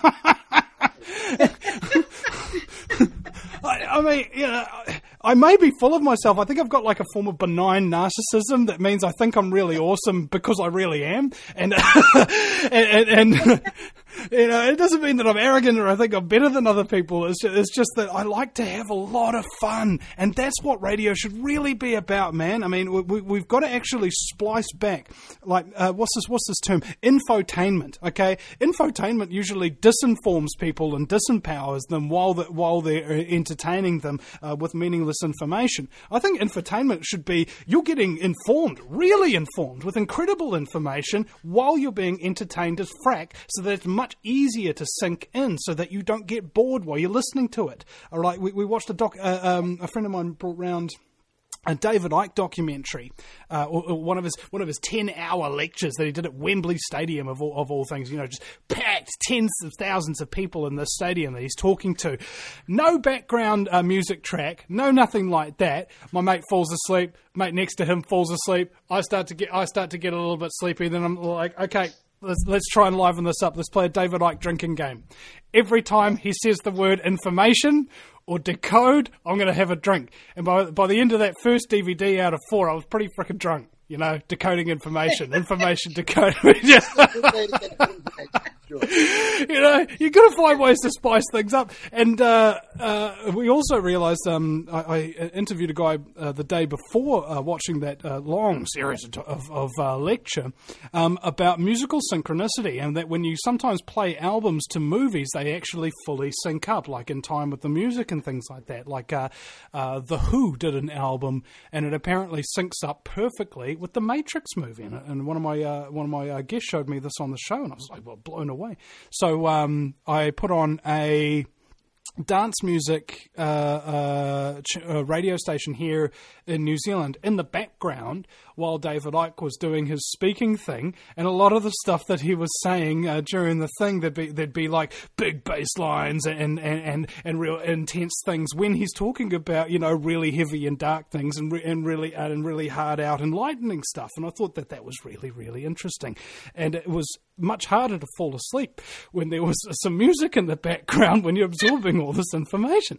I, I mean, you know, I may be full of myself. I think I've got like a form of benign narcissism that means I think I'm really awesome because I really am. And, uh, and, and, and you know, it doesn't mean that I'm arrogant or I think I'm better than other people. It's just, it's just that I like to have a lot of fun. And that's what radio should really be about, man. I mean, we, we've got to actually splice back. Like, uh, what's this, what's this term? Infotainment, okay? Infotainment usually disinforms people and disempowers them while, the, while they're entertaining them uh, with meaningless information. I think infotainment should be, you're getting informed, really informed, with incredible information while you're being entertained as frack, so that it's much easier to sink in, so that you don't get bored while you're listening to it. All right, we, we watched a doc. Uh, um, a friend of mine brought round a David Icke documentary, uh, or, or one of his one of his ten-hour lectures that he did at Wembley Stadium of all, of all things. You know, just packed, tens of thousands of people in the stadium that he's talking to. No background uh, music track, no nothing like that. My mate falls asleep. Mate next to him falls asleep. I start to get I start to get a little bit sleepy. Then I'm like, okay. Let's, let's try and liven this up. Let's play a David Icke drinking game. Every time he says the word information or decode, I'm going to have a drink. And by by the end of that first D V D out of four, I was pretty freaking drunk. You know, decoding information, information decoding. You know, you got to find ways to spice things up. And uh, uh, we also realised, um, I, I interviewed a guy uh, the day before uh, watching that uh, long series of, of uh, lecture um, about musical synchronicity, and that when you sometimes play albums to movies, they actually fully sync up, like in time with the music and things like that. Like uh, uh, The Who did an album, and it apparently syncs up perfectly with the Matrix movie. And, and one of my uh, one of my uh, guests showed me this on the show, and I was like, well, blown away. So um, I put on a dance music uh, uh, ch- uh, radio station here in New Zealand in the background while David Icke was doing his speaking thing, and a lot of the stuff that he was saying uh, during the thing, there'd be there'd be like big bass lines and, and, and, and real intense things when he's talking about, you know, really heavy and dark things and, re- and really and really hard out enlightening stuff. And I thought that that was really, really interesting. And it was much harder to fall asleep when there was some music in the background when you're absorbing all this information.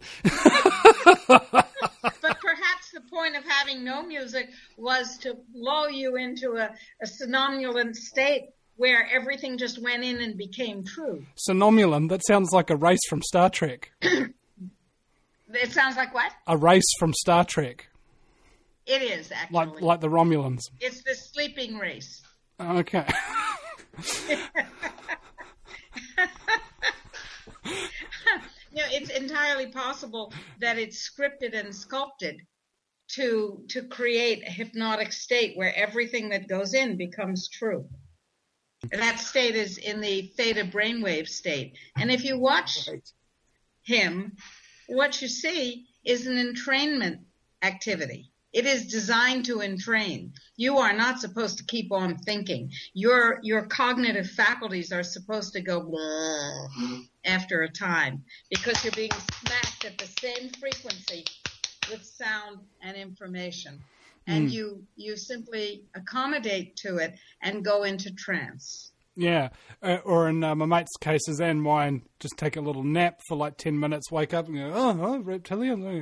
But perhaps the point of having no music was to lull you into a, a somnolent state where everything just went in and became true. Somnolent, that sounds like a race from Star Trek. It sounds like what? A race from Star Trek. It is, actually. Like, like the Romulans. It's the sleeping race. Okay. You know, it's entirely possible that it's scripted and sculpted to to create a hypnotic state where everything that goes in becomes true. And that state is in the theta brainwave state. And if you watch Right. him, what you see is an entrainment activity. It is designed to entrain. You are not supposed to keep on thinking. Your your cognitive faculties are supposed to go blah after a time because you're being smacked at the same frequency with sound and information. And mm. you you simply accommodate to it and go into trance. Yeah, uh, or in uh, my mate's cases and mine, just take a little nap for like ten minutes, wake up and go, oh, oh reptilian.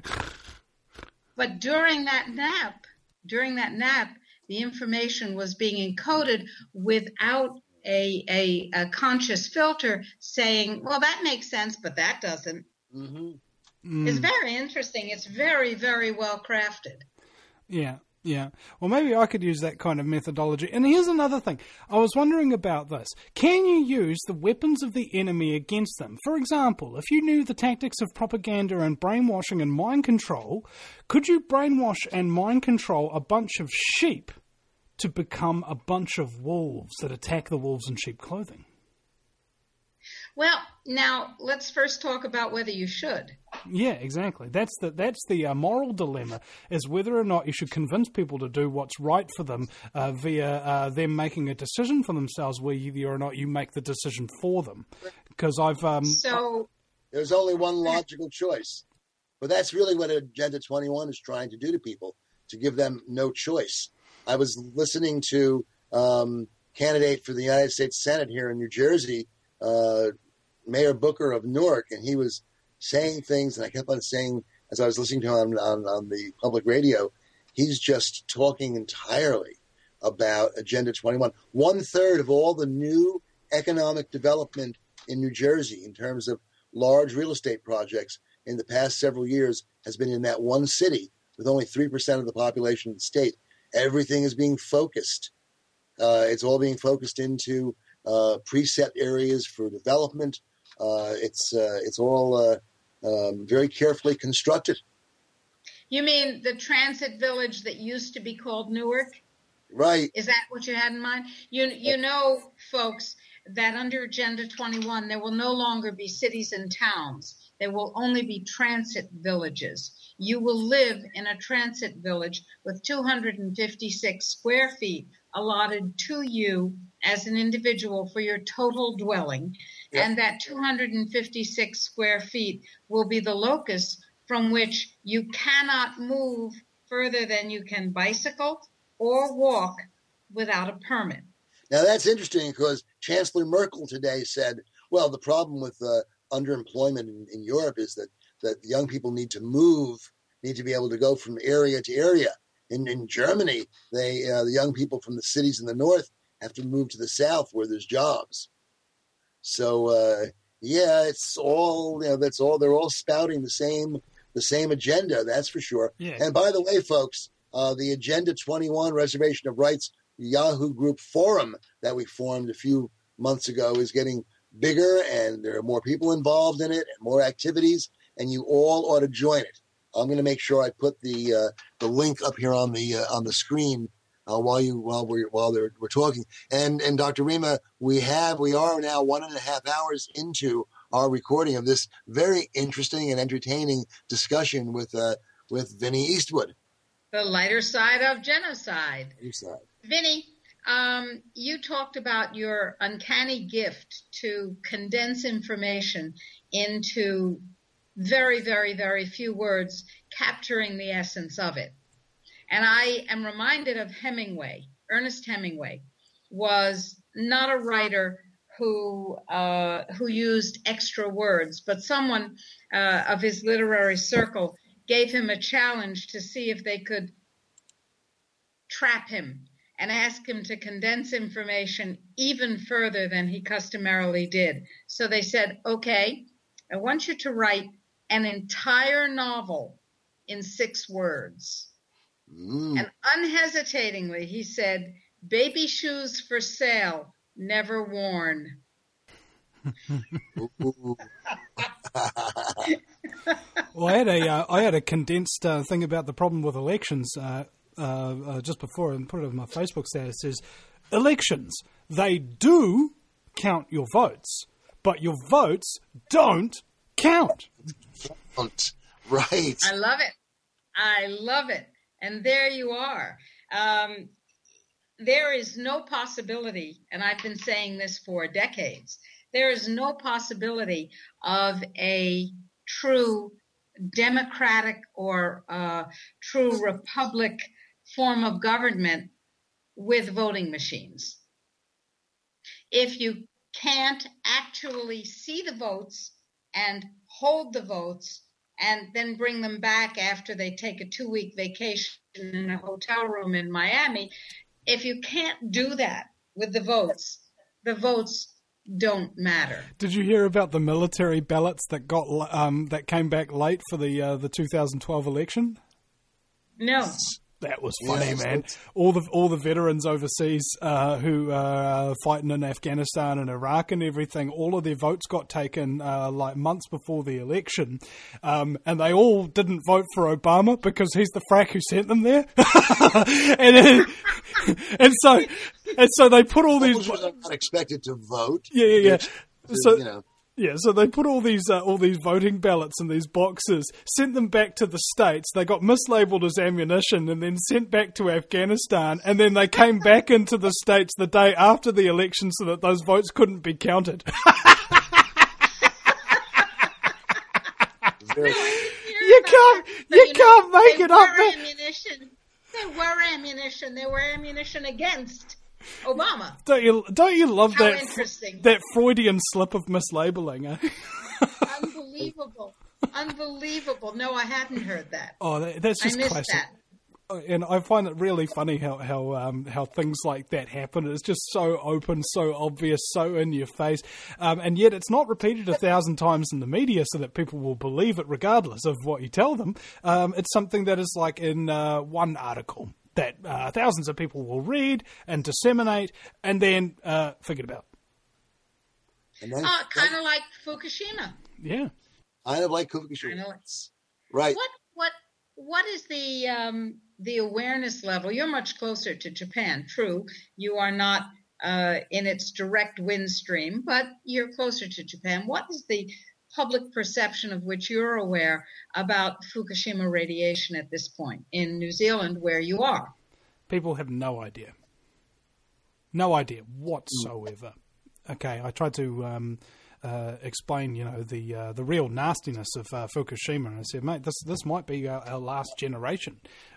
But during that nap, during that nap, the information was being encoded without a, a, a conscious filter saying, well, that makes sense, but that doesn't. Mm-hmm. Mm. It's very interesting. It's very, very well crafted. Yeah. Yeah, well, maybe I could use that kind of methodology. And here's another thing. I was wondering about this. Can you use the weapons of the enemy against them? For example, if you knew the tactics of propaganda and brainwashing and mind control, could you brainwash and mind control a bunch of sheep to become a bunch of wolves that attack the wolves in sheep clothing? Well, now let's first talk about whether you should. Yeah, exactly. That's the that's the uh, moral dilemma, is whether or not you should convince people to do what's right for them uh, via uh, them making a decision for themselves, whether or not you make the decision for them. Because I've um, so there's only one logical choice, but that's really what Agenda twenty-one is trying to do to people, to give them no choice. I was listening to um, candidate for the United States Senate here in New Jersey, uh, Mayor Booker of Newark, and he was saying things, and I kept on saying, as I was listening to him on, on the public radio, he's just talking entirely about Agenda twenty-one. One third of all the new economic development in New Jersey in terms of large real estate projects in the past several years has been in that one city with only three percent of the population of the state. Everything is being focused. Uh, it's all being focused into uh, preset areas for development. Uh, it's uh, it's all uh, um, very carefully constructed. You mean the transit village that used to be called Newark? Right. Is that what you had in mind? You you know, folks, that under Agenda twenty-one, there will no longer be cities and towns. There will only be transit villages. You will live in a transit village with two hundred fifty-six square feet allotted to you as an individual for your total dwelling. Yep. And that two hundred fifty-six square feet will be the locus from which you cannot move further than you can bicycle or walk without a permit. Now, that's interesting because Chancellor Merkel today said, well, the problem with uh, underemployment in, in Europe is that, that young people need to move, need to be able to go from area to area. in, in Germany, they uh, the young people from the cities in the north have to move to the south where there's jobs. So uh, yeah, it's all you know. That's all. They're all spouting the same the same agenda. That's for sure. Yeah. And by the way, folks, uh, the Agenda twenty-one Reservation of Rights Yahoo Group forum that we formed a few months ago is getting bigger, and there are more people involved in it and more activities, and you all ought to join it. I'm going to make sure I put the uh, the link up here on the uh, on the screen uh, while you while we're while we're talking. And and Doctor Rima, we have we are now one and a half hours into our recording of this very interesting and entertaining discussion with uh, with Vinnie Eastwood. The lighter side of genocide. Side. Vinnie, um, you talked about your uncanny gift to condense information into very, very, very few words, capturing the essence of it. And I am reminded of Hemingway. Ernest Hemingway was not a writer who uh, who used extra words, but someone uh, of his literary circle gave him a challenge to see if they could trap him and ask him to condense information even further than he customarily did. So they said, okay, I want you to write an entire novel in six words. Mm. And unhesitatingly, he said, baby shoes for sale, never worn. Well, I had a uh, I had a condensed uh, thing about the problem with elections uh, uh, uh, just before, and put it on my Facebook status. It says, elections, they do count your votes, but your votes don't count. Right. I love it. I love it. And there you are. Um, there is no possibility, and I've been saying this for decades, there is no possibility of a true democratic or uh, true republic form of government with voting machines. If you can't actually see the votes and hold the votes and then bring them back after they take a two-week vacation in a hotel room in Miami, if you can't do that with the votes, the votes don't matter. Did you hear about the military ballots that got um, that came back late for the uh, the two thousand twelve election? No. That was funny, yes, man. All the all the veterans overseas uh, who are uh, fighting in Afghanistan and Iraq and everything, all of their votes got taken uh, like months before the election, um, and they all didn't vote for Obama because he's the frack who sent them there. and then, and so and so they put all these. Soldiers are not expected to vote. Yeah, yeah, yeah. Which, So you know. Yeah, so they put all these uh, all these voting ballots in these boxes, sent them back to the States. They got mislabeled as ammunition and then sent back to Afghanistan. And then they came back into the States the day after the election so that those votes couldn't be counted. you can't, you, you can't know, make it up. Ammunition. They were ammunition. They were ammunition against Obama. Don't you don't you love How that interesting. that Freudian slip of mislabeling? Eh? Unbelievable, unbelievable. No, I hadn't heard that. Oh, that, that's just I missed classic. That. And I find it really funny how how um, how things like that happen. It's just so open, so obvious, so in your face, um, and yet it's not repeated a thousand times in the media so that people will believe it regardless of what you tell them. Um, it's something that is like in uh, one article that uh, thousands of people will read and disseminate and then uh, forget about. And then, uh, kind of like Fukushima. Yeah. Kind of like Fukushima. Kind of like, right. What what what is the um, the awareness level? You're much closer to Japan. True, you are not uh, in its direct wind stream, but you're closer to Japan. What is the public perception of which you're aware about Fukushima radiation at this point in New Zealand, where you are? People have no idea. No idea whatsoever. Mm. Okay, I tried to um, uh, explain, you know, the uh, the real nastiness of uh, Fukushima, and I said, mate, this this might be our, our last generation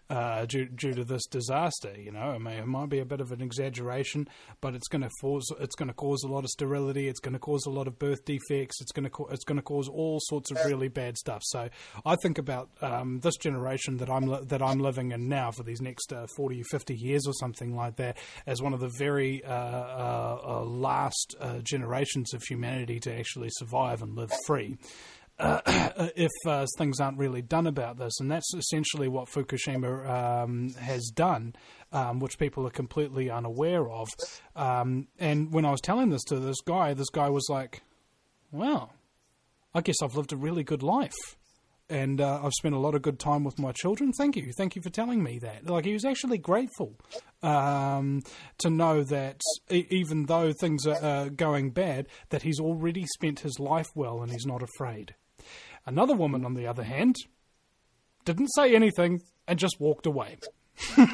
uh, due, due to this disaster. You know, I mean, it might be a bit of an exaggeration, but it's going to cause it's going to cause a lot of sterility. It's going to cause a lot of birth defects. It's going to co- it's going to cause all sorts of really bad stuff. So I think about um, this generation that I'm li- that I'm living in now for these next uh, forty, fifty years or something like that as one of the very uh, uh, uh, last uh, generations of humanity to actually survive and live free. Uh, if uh, things aren't really done about this. And that's essentially what Fukushima um, has done, um, which people are completely unaware of. Um, and when I was telling this to this guy, this guy was like, wow, I guess I've lived a really good life. And uh, I've spent a lot of good time with my children. Thank you. Thank you for telling me that. Like, he was actually grateful um, to know that e- even though things are uh, going bad, that he's already spent his life well and he's not afraid. Another woman, on the other hand, didn't say anything and just walked away. And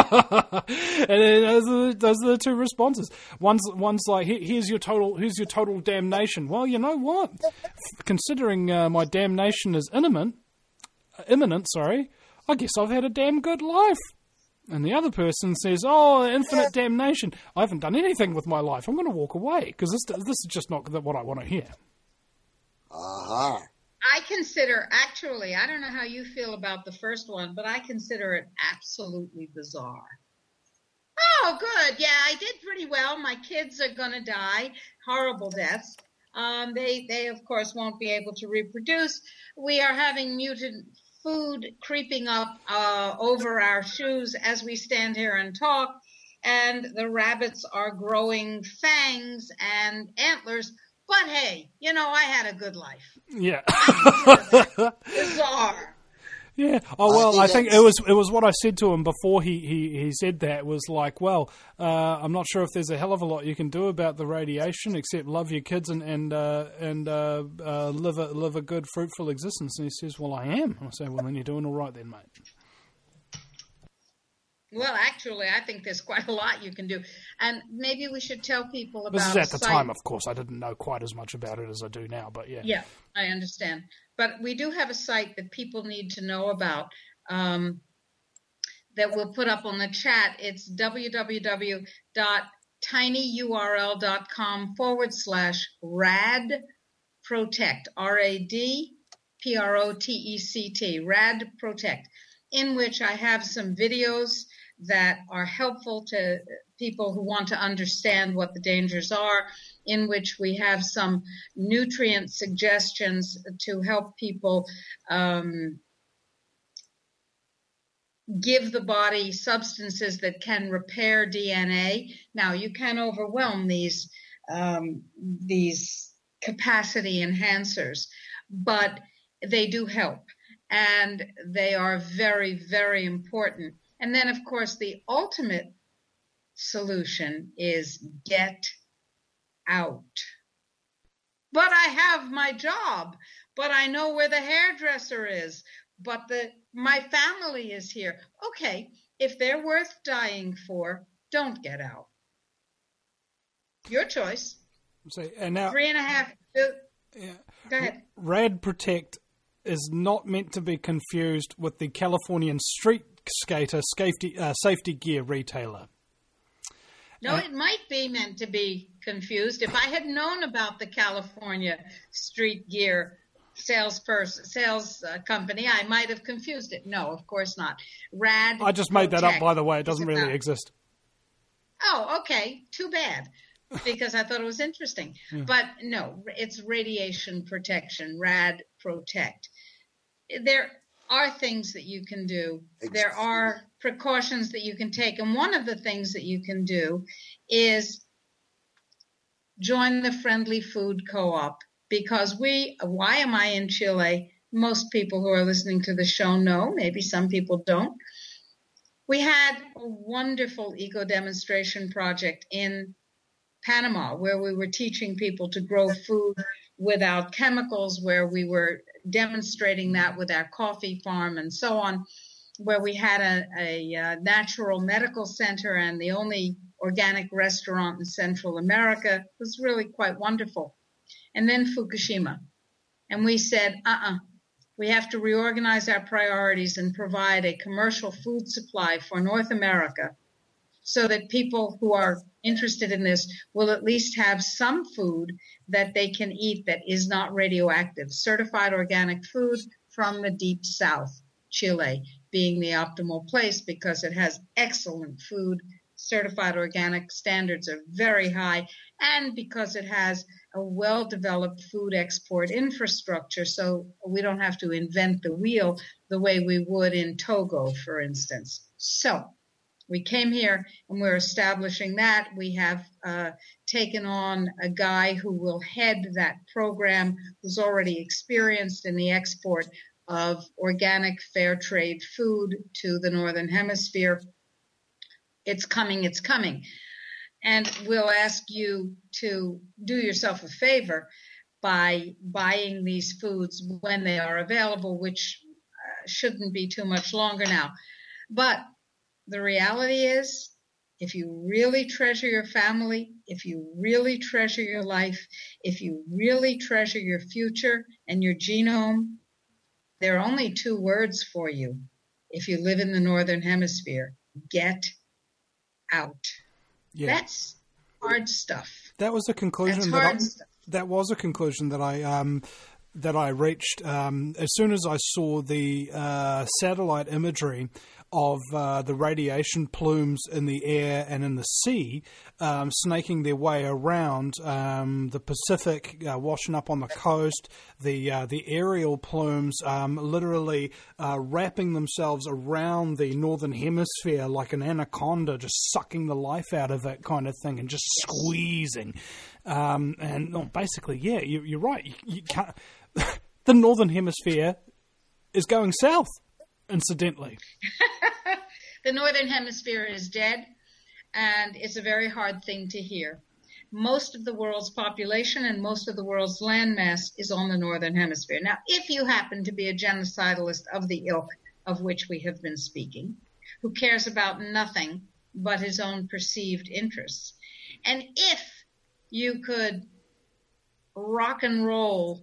those are, the, those are the two responses. One's one's like, here's your total, here's your total damnation. Well, you know what? Considering uh, my damnation is imminent, uh, imminent, sorry, I guess I've had a damn good life. And the other person says, oh, infinite damnation. I haven't done anything with my life. I'm going to walk away because this this is just not what I want to hear. Uh-huh. I consider, actually, I don't know how you feel about the first one, but I consider it absolutely bizarre. Oh, good. Yeah, I did pretty well. My kids are going to die. Horrible deaths. Um, they, they, of course, won't be able to reproduce. We are having mutant food creeping up uh, over our shoes as we stand here and talk. And the rabbits are growing fangs and antlers. But hey, you know, I had a good life. Yeah. Bizarre. Yeah. Oh well, I think it was it was what I said to him before he, he, he said that. It was like, well, uh, I'm not sure if there's a hell of a lot you can do about the radiation except love your kids and and uh, and uh, uh, live a live a good, fruitful existence. And he says, well, I am. I say, well, then you're doing all right then, mate. Well, actually, I think there's quite a lot you can do. And maybe we should tell people about This is at the site. time, of course. I didn't know quite as much about it as I do now, but yeah. Yeah, I understand. But we do have a site that people need to know about um, that we'll put up on the chat. It's www.tinyurl.com forward slash rad protect, R A D P R O T E C T, rad protect, in which I have some videos that are helpful to people who want to understand what the dangers are, in which we have some nutrient suggestions to help people um, give the body substances that can repair D N A. Now, you can overwhelm these um, these capacity enhancers, but they do help. And they are very, very important. And then, of course, the ultimate solution is get out. But I have my job, but I know where the hairdresser is, but the my family is here. Okay, if they're worth dying for, don't get out. Your choice. So, and now, Three and a half. Uh, yeah, go ahead. Rad Protect is not meant to be confused with the Californian street skater safety, uh, safety gear retailer. No, it might be meant to be confused. If I had known about the California street gear salesperson, sales uh, company, I might have confused it. No, of course not. Rad. I just made that up, Protect by the way. It doesn't is really about- exist. Oh, okay. Too bad. Because I thought it was interesting. Yeah. But no, it's radiation protection, Rad Protect. There are things that you can do. There are precautions that you can take. And one of the things that you can do is join the Friendly Food Co-op, because we, why am I in Chile? Most people who are listening to the show know, maybe some people don't. We had a wonderful eco-demonstration project in Panama where we were teaching people to grow food without chemicals, where we were demonstrating that with our coffee farm and so on, where we had a, a, a natural medical center and the only organic restaurant in Central America. It was really quite wonderful. And then Fukushima. And we said, uh-uh, We have to reorganize our priorities and provide a commercial food supply for North America so that people who are interested in this will at least have some food that they can eat that is not radioactive. Certified organic food from the deep south, Chile being the optimal place because it has excellent food. Certified organic standards are very high, and because it has a well-developed food export infrastructure, so we don't have to invent the wheel the way we would in Togo, for instance. So we came here and we're establishing that. We have uh, taken on a guy who will head that program, who's already experienced in the export of organic fair trade food to the Northern Hemisphere. It's coming, it's coming. And we'll ask you to do yourself a favor by buying these foods when they are available, which uh, shouldn't be too much longer now. But the reality is, if you really treasure your family, if you really treasure your life, if you really treasure your future and your genome, there are only two words for you. If you live in the Northern Hemisphere, get out. Yeah. That's hard stuff. That was a conclusion. That, I, that was a conclusion that I um, that I reached um, as soon as I saw the uh, satellite imagery of uh, the radiation plumes in the air and in the sea, um, snaking their way around um, the Pacific, uh, washing up on the coast, the uh, the aerial plumes um, literally uh, wrapping themselves around the northern hemisphere like an anaconda, just sucking the life out of it kind of thing and just squeezing. Um, and oh, basically, yeah, you, you're right. You, you can't, the northern hemisphere is going south, incidentally. The Northern Hemisphere is dead, and it's a very hard thing to hear. Most of the world's population and most of the world's landmass is on the Northern Hemisphere. Now, if you happen to be a genocidalist of the ilk of which we have been speaking, who cares about nothing but his own perceived interests, and if you could rock and roll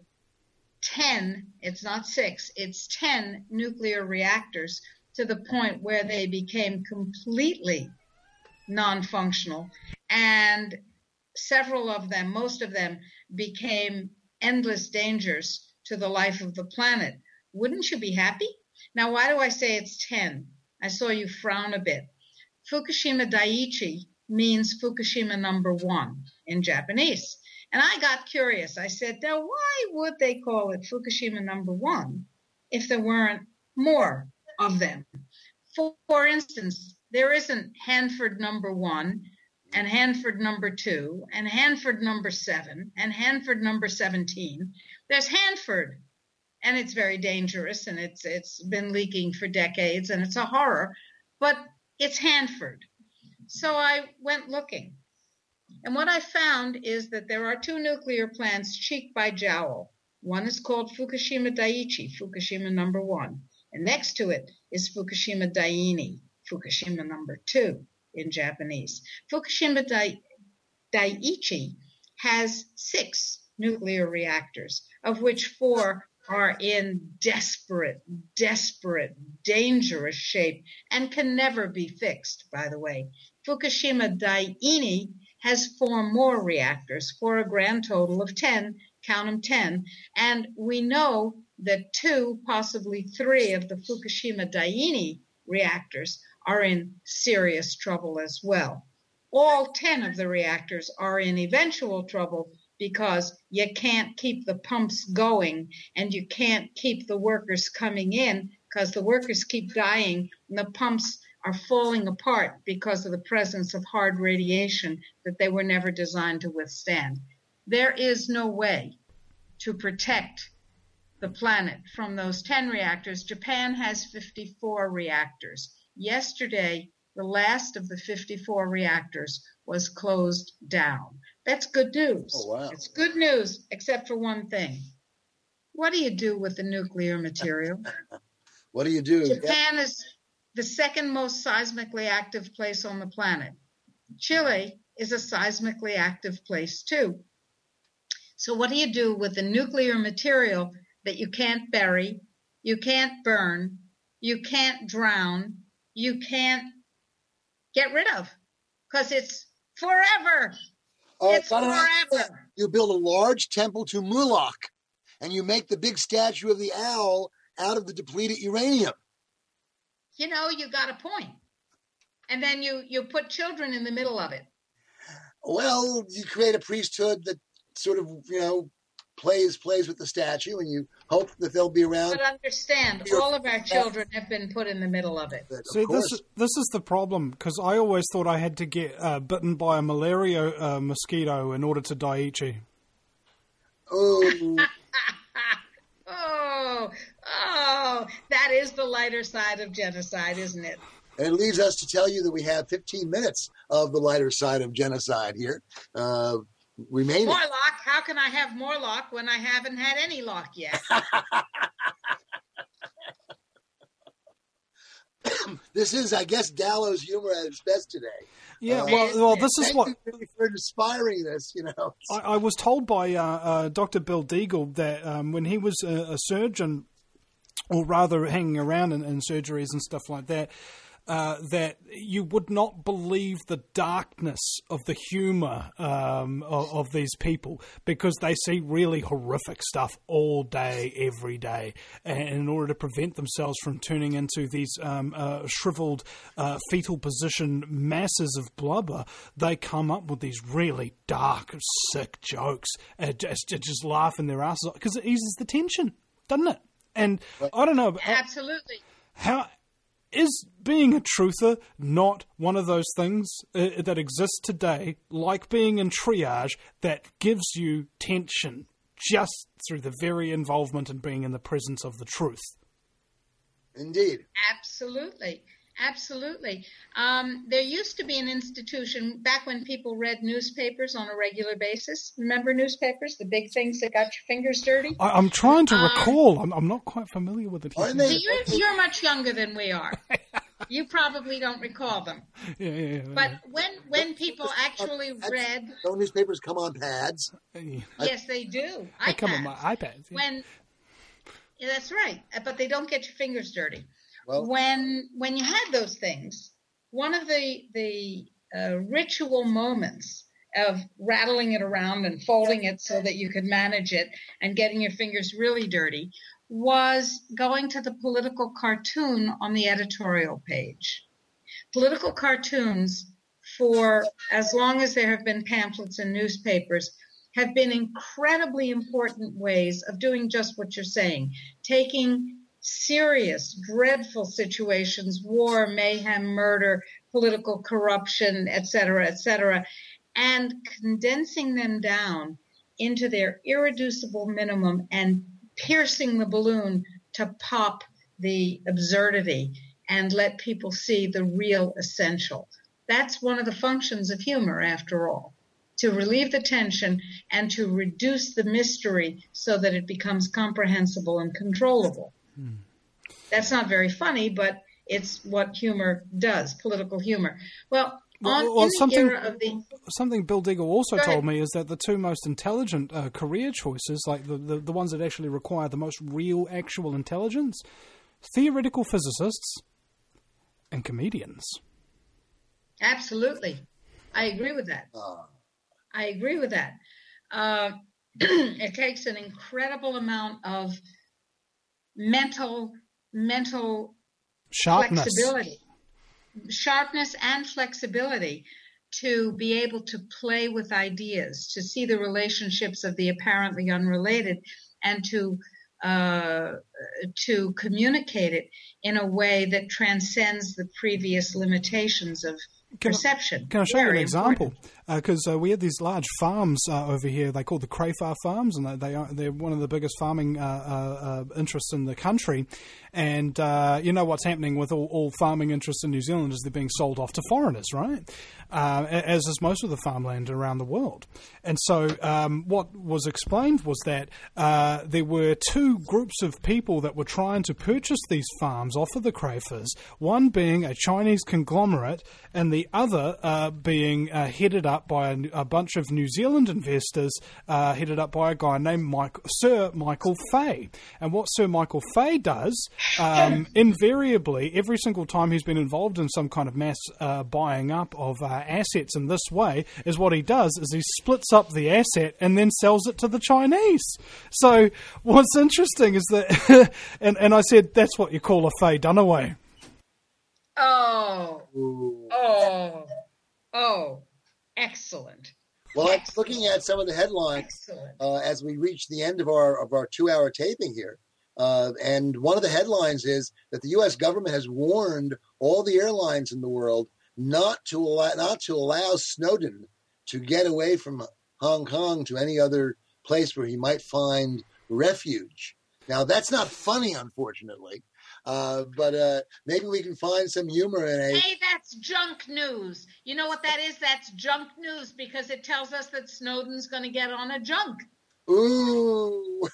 ten, it's not six, it's ten nuclear reactors to the point where they became completely non-functional, and several of them, most of them, became endless dangers to the life of the planet. Wouldn't you be happy? Now, why do I say it's ten? I saw you frown a bit. Fukushima Daiichi means Fukushima number one in Japanese. And I got curious. I said, now, why would they call it Fukushima number one if there weren't more of them? For, for instance, there isn't Hanford number one and Hanford number two and Hanford number seven and Hanford number seventeen. There's Hanford, and it's very dangerous, and it's it's been leaking for decades, and it's a horror, but it's Hanford. So I went looking. And what I found is that there are two nuclear plants cheek by jowl. One is called Fukushima Daiichi, Fukushima number one. And next to it is Fukushima Daini, Fukushima number two in Japanese. Fukushima Dai- Daiichi has six nuclear reactors, of which four are in desperate, desperate, dangerous shape and can never be fixed, by the way. Fukushima Daini has four more reactors for a grand total of ten, count them ten, and we know that two, possibly three of the Fukushima Daini reactors are in serious trouble as well. All ten of the reactors are in eventual trouble because you can't keep the pumps going and you can't keep the workers coming in because the workers keep dying and the pumps are falling apart because of the presence of hard radiation that they were never designed to withstand. There is no way to protect the planet from those ten reactors. Japan has fifty-four reactors. Yesterday, the last of the fifty-four reactors was closed down. That's good news. Oh, wow. It's good news, except for one thing. What do you do with the nuclear material? What do you do? Japan is the second most seismically active place on the planet. Chile is a seismically active place too. So what do you do with the nuclear material that you can't bury, you can't burn, you can't drown, you can't get rid of, because it's forever. Uh, it's forever. You build a large temple to Moloch, and you make the big statue of the owl out of the depleted uranium. You know, you got a point. And then you, you put children in the middle of it. Well, you create a priesthood that sort of, you know, plays plays with the statue, and you hope that they'll be around. But understand, all of our children have been put in the middle of it. But, See, of this this is the problem, because I always thought I had to get uh, bitten by a malaria uh, mosquito in order to Daiichi. Oh. oh, oh, that is the lighter side of genocide, isn't it? And it leaves us to tell you that we have fifteen minutes of the lighter side of genocide here. Uh, remaining. Morlock, how can I have Morlock when I haven't had any lock yet? This is, I guess, Gallows humor at its best today. Yeah, Uh, well, well, this is Thank what you really for inspiring this, you know. I, I was told by uh, uh, Doctor Bill Deagle that um, when he was a, a surgeon, or rather hanging around in, in surgeries and stuff like that, uh, that you would not believe the darkness of the humor um, of, of these people, because they see really horrific stuff all day, every day. And in order to prevent themselves from turning into these um, uh, shriveled uh, fetal position masses of blubber, they come up with these really dark, sick jokes and just, just laughing their asses off, because it eases the tension, doesn't it? And I don't know. Absolutely. How is being a truther not one of those things uh, that exists today, like being in triage, that gives you tension just through the very involvement in being in the presence of the truth? Indeed. Absolutely. Absolutely. Um, there used to be an institution back when people read newspapers on a regular basis. Remember newspapers, the big things that got your fingers dirty? I, I'm trying to Um, recall. I'm, I'm not quite familiar with it. Aren't So they- you're, you're much younger than we are. You probably don't recall them. Yeah, yeah, yeah. But when when people actually read, No newspapers come on pads. yeah. yes, they do. I come on iPads. my iPad. Yeah. When yeah, that's right, but they don't get your fingers dirty. Well, when when you had those things, one of the the uh, ritual moments of rattling it around and folding it so that you could manage it and getting your fingers really dirty was going to the political cartoon on the editorial page. Political cartoons, for as long as there have been pamphlets and newspapers, have been incredibly important ways of doing just what you're saying, taking serious, dreadful situations, war, mayhem, murder, political corruption, et cetera, et cetera, and condensing them down into their irreducible minimum and piercing the balloon to pop the absurdity and let people see the real essential. That's one of the functions of humor, after all, to relieve the tension and to reduce the mystery so that it becomes comprehensible and controllable. Hmm. That's not very funny, but it's what humor does, political humor. Well, on Well, well, in the something era of the something Bill Deagle also Go ahead. told me is that the two most intelligent uh, career choices, like the, the the ones that actually require the most real, actual intelligence, theoretical physicists and comedians. Absolutely. I agree with that. uh, I agree with that. Uh, it takes an incredible amount of mental mental Sharpness. flexibility, sharpness and flexibility to be able to play with ideas, to see the relationships of the apparently unrelated, and to uh, to communicate it in a way that transcends the previous limitations of Can I- perception. Can I show you an Very example? important. Because uh, we have these large farms uh, over here. They call the Crayfar Farms, and they, they are they're one of the biggest farming uh, uh, uh, interests in the country. And uh, you know what's happening with all, all farming interests in New Zealand is they're being sold off to foreigners, right? Uh, as is most of the farmland around the world. And so um, what was explained was that uh, there were two groups of people that were trying to purchase these farms off of the Crayfars, one being a Chinese conglomerate and the the other uh, being uh, headed up by a, a bunch of New Zealand investors, uh, headed up by a guy named Mike, Sir Michael Fay. And what Sir Michael Fay does, um, invariably, every single time he's been involved in some kind of mass uh, buying up of uh, assets in this way, is what he does is he splits up the asset and then sells it to the Chinese. So what's interesting is that, and, and I said, that's what you call a Fay Dunaway. Oh, oh, oh, excellent. Well, I'm looking at some of the headlines uh, as we reach the end of our of our two-hour taping here. Uh, and one of the headlines is that the U S government has warned all the airlines in the world not to allow, not to allow Snowden to get away from Hong Kong to any other place where he might find refuge. Now, that's not funny, unfortunately. Uh, but uh, maybe we can find some humor in a... Hey, that's junk news. You know what that is? That's junk news because it tells us that Snowden's going to get on a junk. Ooh.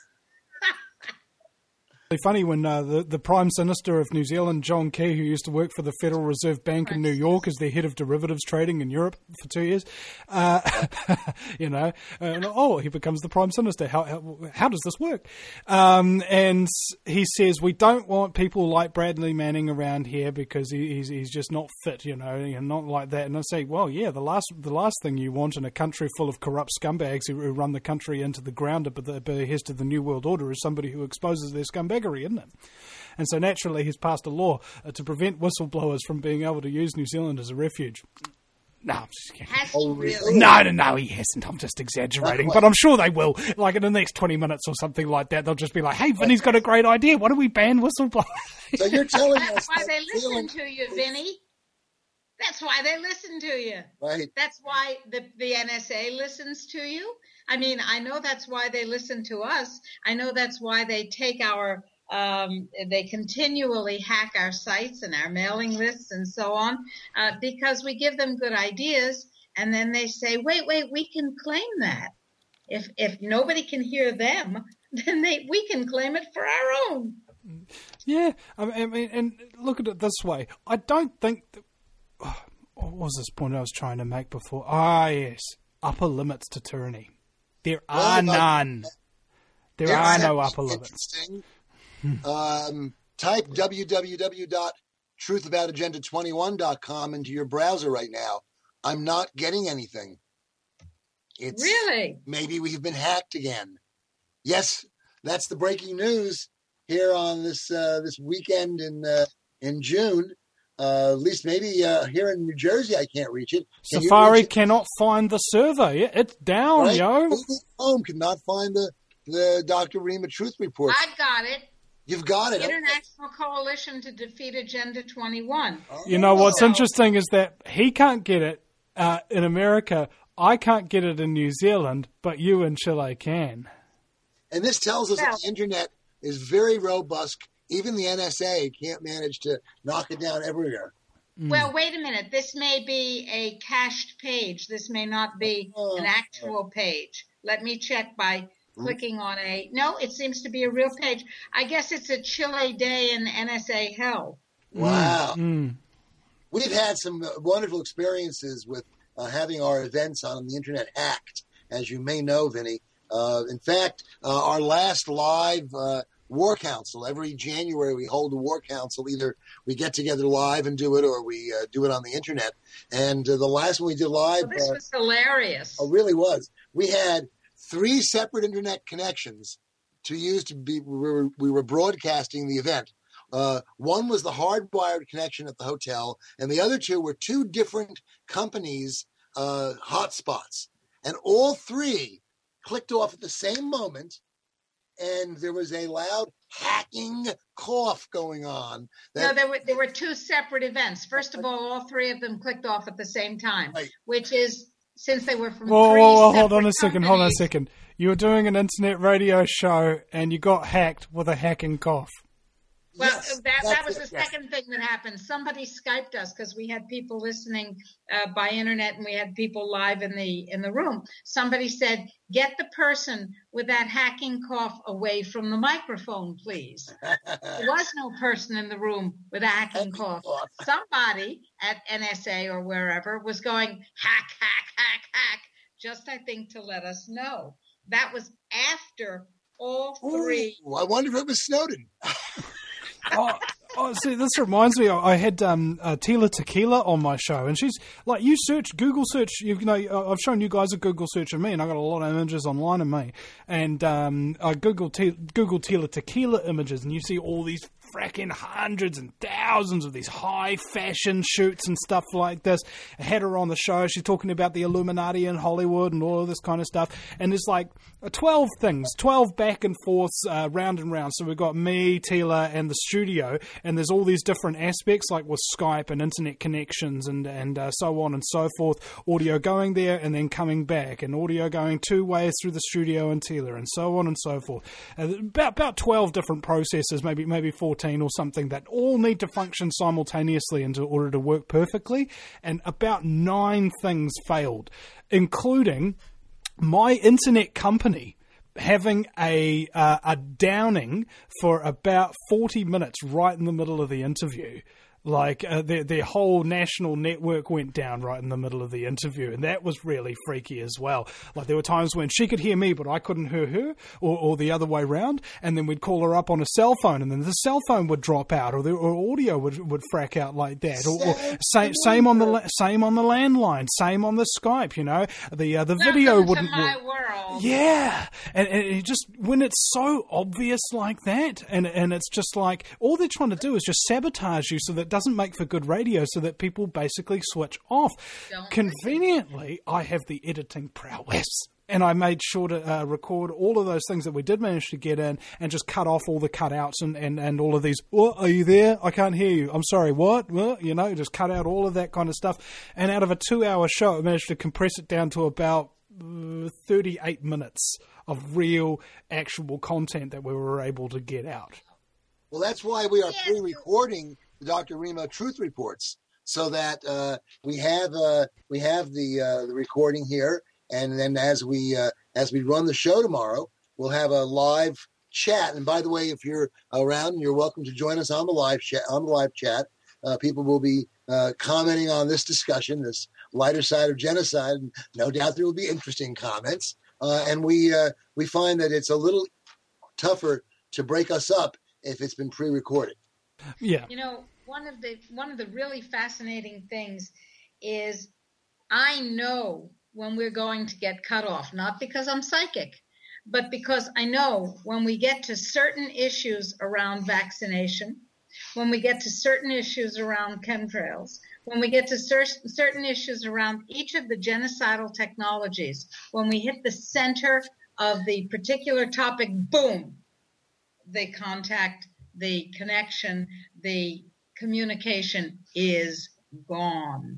Funny when uh, the, the Prime Minister of New Zealand, John Key, who used to work for the Federal Reserve Bank in New York as their head of derivatives trading in Europe for two years, uh, you know, and, oh, he becomes the Prime Minister. How how, how does this work? Um, and he says, we don't want people like Bradley Manning around here because he, he's he's just not fit, you know, and not like that. And I say, well, yeah, the last the last thing you want in a country full of corrupt scumbags who, who run the country into the ground but the behest of the New World Order is somebody who exposes their scumbag. Isn't it? And so naturally he's passed a law uh, to prevent whistleblowers from being able to use New Zealand as a refuge. No, I'm just kidding. Has he really? No, no, no, he hasn't. I'm just exaggerating. But I'm sure they will. Like in the next twenty minutes or something like that, they'll just be like, hey, Vinny's got a great idea. Why don't we ban whistleblowers? So you're telling That's us... why that they listen feeling... to you, Vinny. That's why they listen to you. Right. That's why the, the N S A listens to you. I mean, I know that's why they listen to us. I know that's why they take our... Um, they continually hack our sites and our mailing lists and so on uh, because we give them good ideas and then they say, wait, wait, we can claim that. If if nobody can hear them, then they we can claim it for our own. Yeah, I mean, and look at it this way. I don't think... That, oh, what was this point I was trying to make before? Ah, yes. Upper limits to tyranny. There are well, none. There, there are no upper limits. Um, type w w w dot truth about agenda twenty-one dot com into your browser right now. I'm not getting anything. It's, really? Maybe we've been hacked again. Yes, that's the breaking news here on this uh, this weekend in uh, in June. Uh, at least maybe uh, here in New Jersey, I can't reach it. Can Safari reach it? Cannot find the server. Yeah, it's down, right? yo. Google Chrome cannot find the the Doctor Rima Truth Report. I've got it. You've got it. International Coalition to Defeat Agenda twenty-one. Oh. You know what's interesting is that he can't get it uh, in America. I can't get it in New Zealand, but you in Chile can. And this tells us well, that the internet is very robust. Even the N S A can't manage to knock it down everywhere. Well, wait a minute. This may be a cached page. This may not be oh. an actual page. Let me check by clicking on a... No, it seems to be a real page. I guess it's a Chile day in N S A hell. Wow. Mm. We've had some wonderful experiences with uh, having our events on the internet hacked, as you may know, Vinny. Uh, in fact, uh, our last live uh, War Council, every January we hold a War Council. Either we get together live and do it or we uh, do it on the internet. And uh, the last one we did live... Well, this uh, was hilarious. Oh, really was. We had three separate internet connections to use to be... We were, we were broadcasting the event. Uh, one was the hardwired connection at the hotel, and the other two were two different companies' uh, hotspots. And all three clicked off at the same moment, and there was a loud hacking cough going on. That, no, there were there were two separate events. First of all, all three of them clicked off at the same time, right. Which is, since they were from whoa, three whoa, whoa, separate hold on a second, companies, hold on a second. You were doing an internet radio show, and you got hacked with a hacking cough. Well, Yes, that, that was it, the yes. second thing that happened. Somebody Skyped us because we had people listening uh, by internet and we had people live in the in the room. Somebody said, "Get the person with that hacking cough away from the microphone, please." There was no person in the room with a hacking cough. Somebody at N S A or wherever was going hack, hack, hack, hack, just I think to let us know. That was after all three. Ooh, I wonder if it was Snowden. oh, oh, see, this reminds me. I had um, uh, Tila Tequila on my show, and she's like, you search Google search. You know, I've shown you guys a Google search of me, and I got a lot of images online of me. And um, I Google te- Google Tila Tequila images, and you see all these fracking hundreds and thousands of these high fashion shoots and stuff like this. I had her on the show. She's talking about the Illuminati in Hollywood and all of this kind of stuff. And there's like twelve things, twelve back and forths, uh, round and round. So we've got me, Tila, and the studio. And there's all these different aspects, like with Skype and internet connections and, and uh, so on and so forth. Audio going there and then coming back. And audio going two ways through the studio and Tila and so on and so forth. Uh, about, about twelve different processes, maybe, maybe fourteen or something, that all need to function simultaneously in order to work perfectly, and about nine things failed, including my internet company having a uh, a downing for about forty minutes right in the middle of the interview. Like, uh, their, their whole national network went down right in the middle of the interview, and that was really freaky as well. Like, there were times when she could hear me, but I couldn't hear her, or, or the other way around, and then we'd call her up on a cell phone, and then the cell phone would drop out, or the or audio would, would frack out like that. Or, or same, same on the same on the landline, same on the Skype, you know. The uh, the video Welcome wouldn't to my work. world. Yeah, and, and it just, when it's so obvious like that, and and it's just like, all they're trying to do is just sabotage you so that it doesn't make for good radio, so that people basically switch off. Don't Conveniently, I have the editing prowess, and I made sure to uh, record all of those things that we did manage to get in, and just cut off all the cutouts and, and, and all of these, what, are you there? I can't hear you. I'm sorry, what? Well, you know, just cut out all of that kind of stuff. And out of a two-hour show, I managed to compress it down to about uh, thirty-eight minutes of real, actual content that we were able to get out. Well, that's why we are Yes. pre-recording the Doctor Remo Truth Reports, so that uh, we have uh, we have the uh, the recording here, and then as we uh, as we run the show tomorrow, we'll have a live chat. And by the way, if you're around, you're welcome to join us on the live chat. On the live chat, uh, people will be uh, commenting on this discussion, this lighter side of genocide. And no doubt there will be interesting comments. Uh, and we uh, we find that it's a little tougher to break us up if it's been pre-recorded. Yeah. You know, one of the one of the really fascinating things is I know when we're going to get cut off, not because I'm psychic, but because I know when we get to certain issues around vaccination, when we get to certain issues around chemtrails, when we get to cer- certain issues around each of the genocidal technologies, when we hit the center of the particular topic, boom, they contact, the connection, the communication is gone.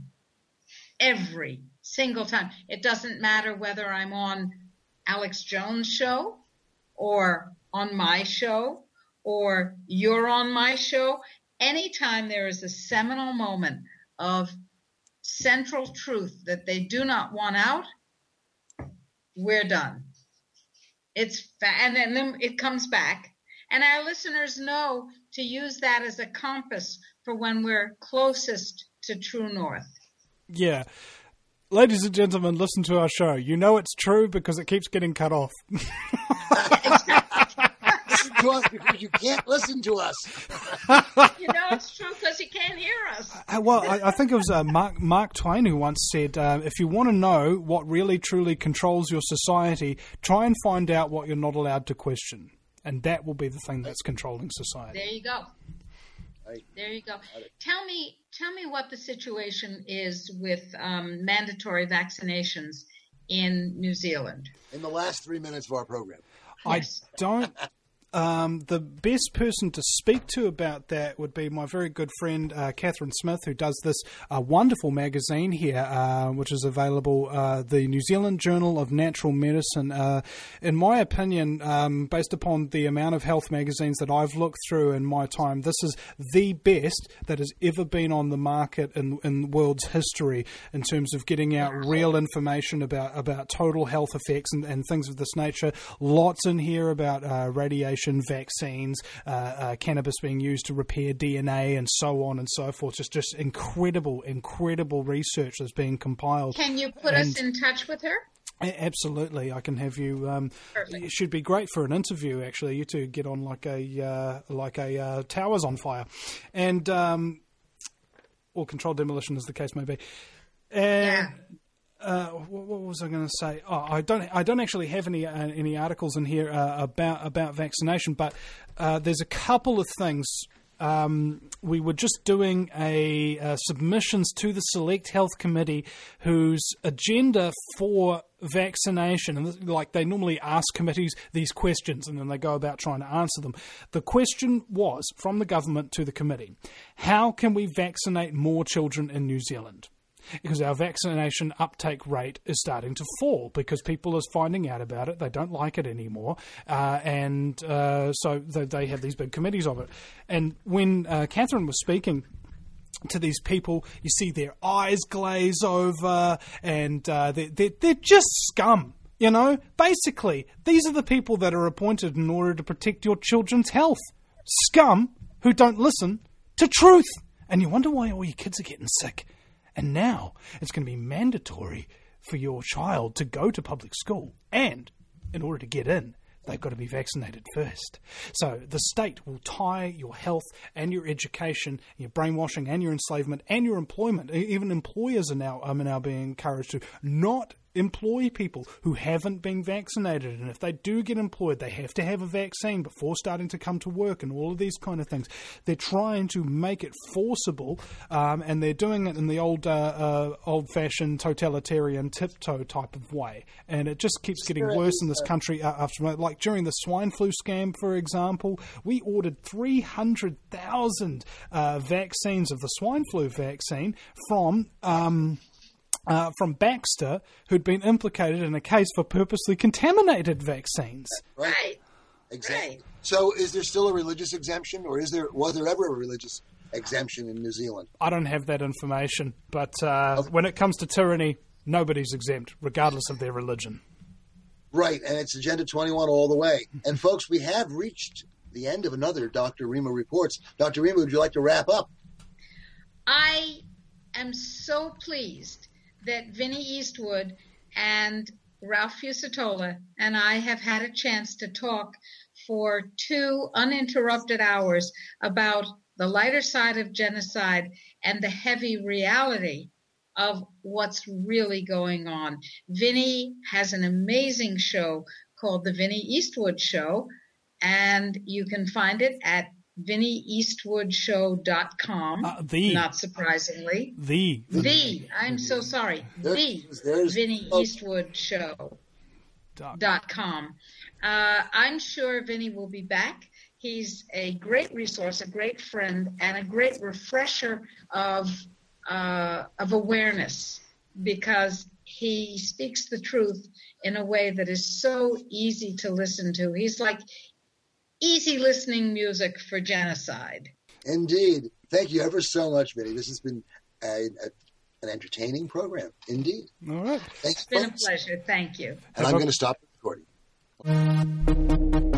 Every single time. It doesn't matter whether I'm on Alex Jones' show or on my show or you're on my show. Anytime there is a seminal moment of central truth that they do not want out, we're done. It's fa- and then, then it comes back. And our listeners know to use that as a compass for when we're closest to true north. Yeah. Ladies and gentlemen, listen to our show. You know it's true because it keeps getting cut off. Listen to us because you can't listen to us. You know it's true because you can't hear us. Uh, well, I, I think it was uh, Mark, Mark Twain who once said, uh, if you want to know what really truly controls your society, try and find out what you're not allowed to question. And that will be the thing that's controlling society. There you go. There you go. Tell me, tell me what the situation is with um, mandatory vaccinations in New Zealand. In the last three minutes of our program. I Yes. don't... Um, the best person to speak to about that would be my very good friend uh, Catherine Smith, who does this uh, wonderful magazine here, uh, which is available, uh, the New Zealand Journal of Natural Medicine. Uh, in my opinion, um, based upon the amount of health magazines that I've looked through in my time, this is the best that has ever been on the market in, in the world's history in terms of getting out real information about, about total health effects and, and things of this nature. Lots in here about uh, radiation, vaccines, uh, uh, cannabis being used to repair D N A, and so on and so forth. Just, just incredible, incredible research that's being compiled. Can you put and us in touch with her? Absolutely, I can have you. Um, it should be great for an interview. Actually, you two get on like a uh, like a uh, towers on fire, and um, or controlled demolition, as the case may be. And, yeah. Uh, what, what was I going to say? Oh, I don't. I don't actually have any uh, any articles in here uh, about about vaccination, but uh, there's a couple of things. Um, we were just doing a uh, submissions to the Select Health Committee, whose agenda for vaccination, and like they normally ask committees these questions, and then they go about trying to answer them. The question was from the government to the committee: how can we vaccinate more children in New Zealand? Because our vaccination uptake rate is starting to fall because people are finding out about it. They don't like it anymore. Uh, and uh, so they, they have these big committees of it. And when uh, Catherine was speaking to these people, you see their eyes glaze over and uh, they're, they're, they're just scum. You know, basically, these are the people that are appointed in order to protect your children's health. Scum who don't listen to truth. And you wonder why all your kids are getting sick. And now it's going to be mandatory for your child to go to public school. And in order to get in, they've got to be vaccinated first. So the state will tie your health and your education, your brainwashing and your enslavement and your employment. Even employers are now, are now being encouraged to not employ people who haven't been vaccinated, and if they do get employed, they have to have a vaccine before starting to come to work, and all of these kind of things. They're trying to make it forcible, um, and they're doing it in the old, uh, uh, old-fashioned totalitarian tiptoe type of way, and it just keeps getting worse in this country. Uh, after, like during the swine flu scam, for example, we ordered three hundred thousand uh, vaccines of the swine flu vaccine from Um, Uh, from Baxter, who'd been implicated in a case for purposely contaminated vaccines. Right. Right. Exactly. Right. So is there still a religious exemption, or is there was there ever a religious exemption in New Zealand? I don't have that information, but uh, okay. when it comes to tyranny, nobody's exempt, regardless of their religion. Right, and it's Agenda twenty-one all the way. And folks, we have reached the end of another Doctor Rima Reports. Doctor Rima, would you like to wrap up? I am so pleased that Vinnie Eastwood and Ralph Fusatola and I have had a chance to talk for two uninterrupted hours about the lighter side of genocide and the heavy reality of what's really going on. Vinnie has an amazing show called The Vinnie Eastwood Show, and you can find it at vinnie eastwood show dot com. Uh, the. Not surprisingly. The. The. I'm so sorry. There, the there's, vinnie eastwood show dot com. Uh, I'm sure Vinnie will be back. He's a great resource, a great friend, and a great refresher of uh, of awareness, because he speaks the truth in a way that is so easy to listen to. He's like easy listening music for genocide. Indeed. Thank you ever so much, Vinnie. This has been a, a, an entertaining program. Indeed. All right. Thanks, it's been folks. a pleasure. Thank you. And I'm going to stop the recording.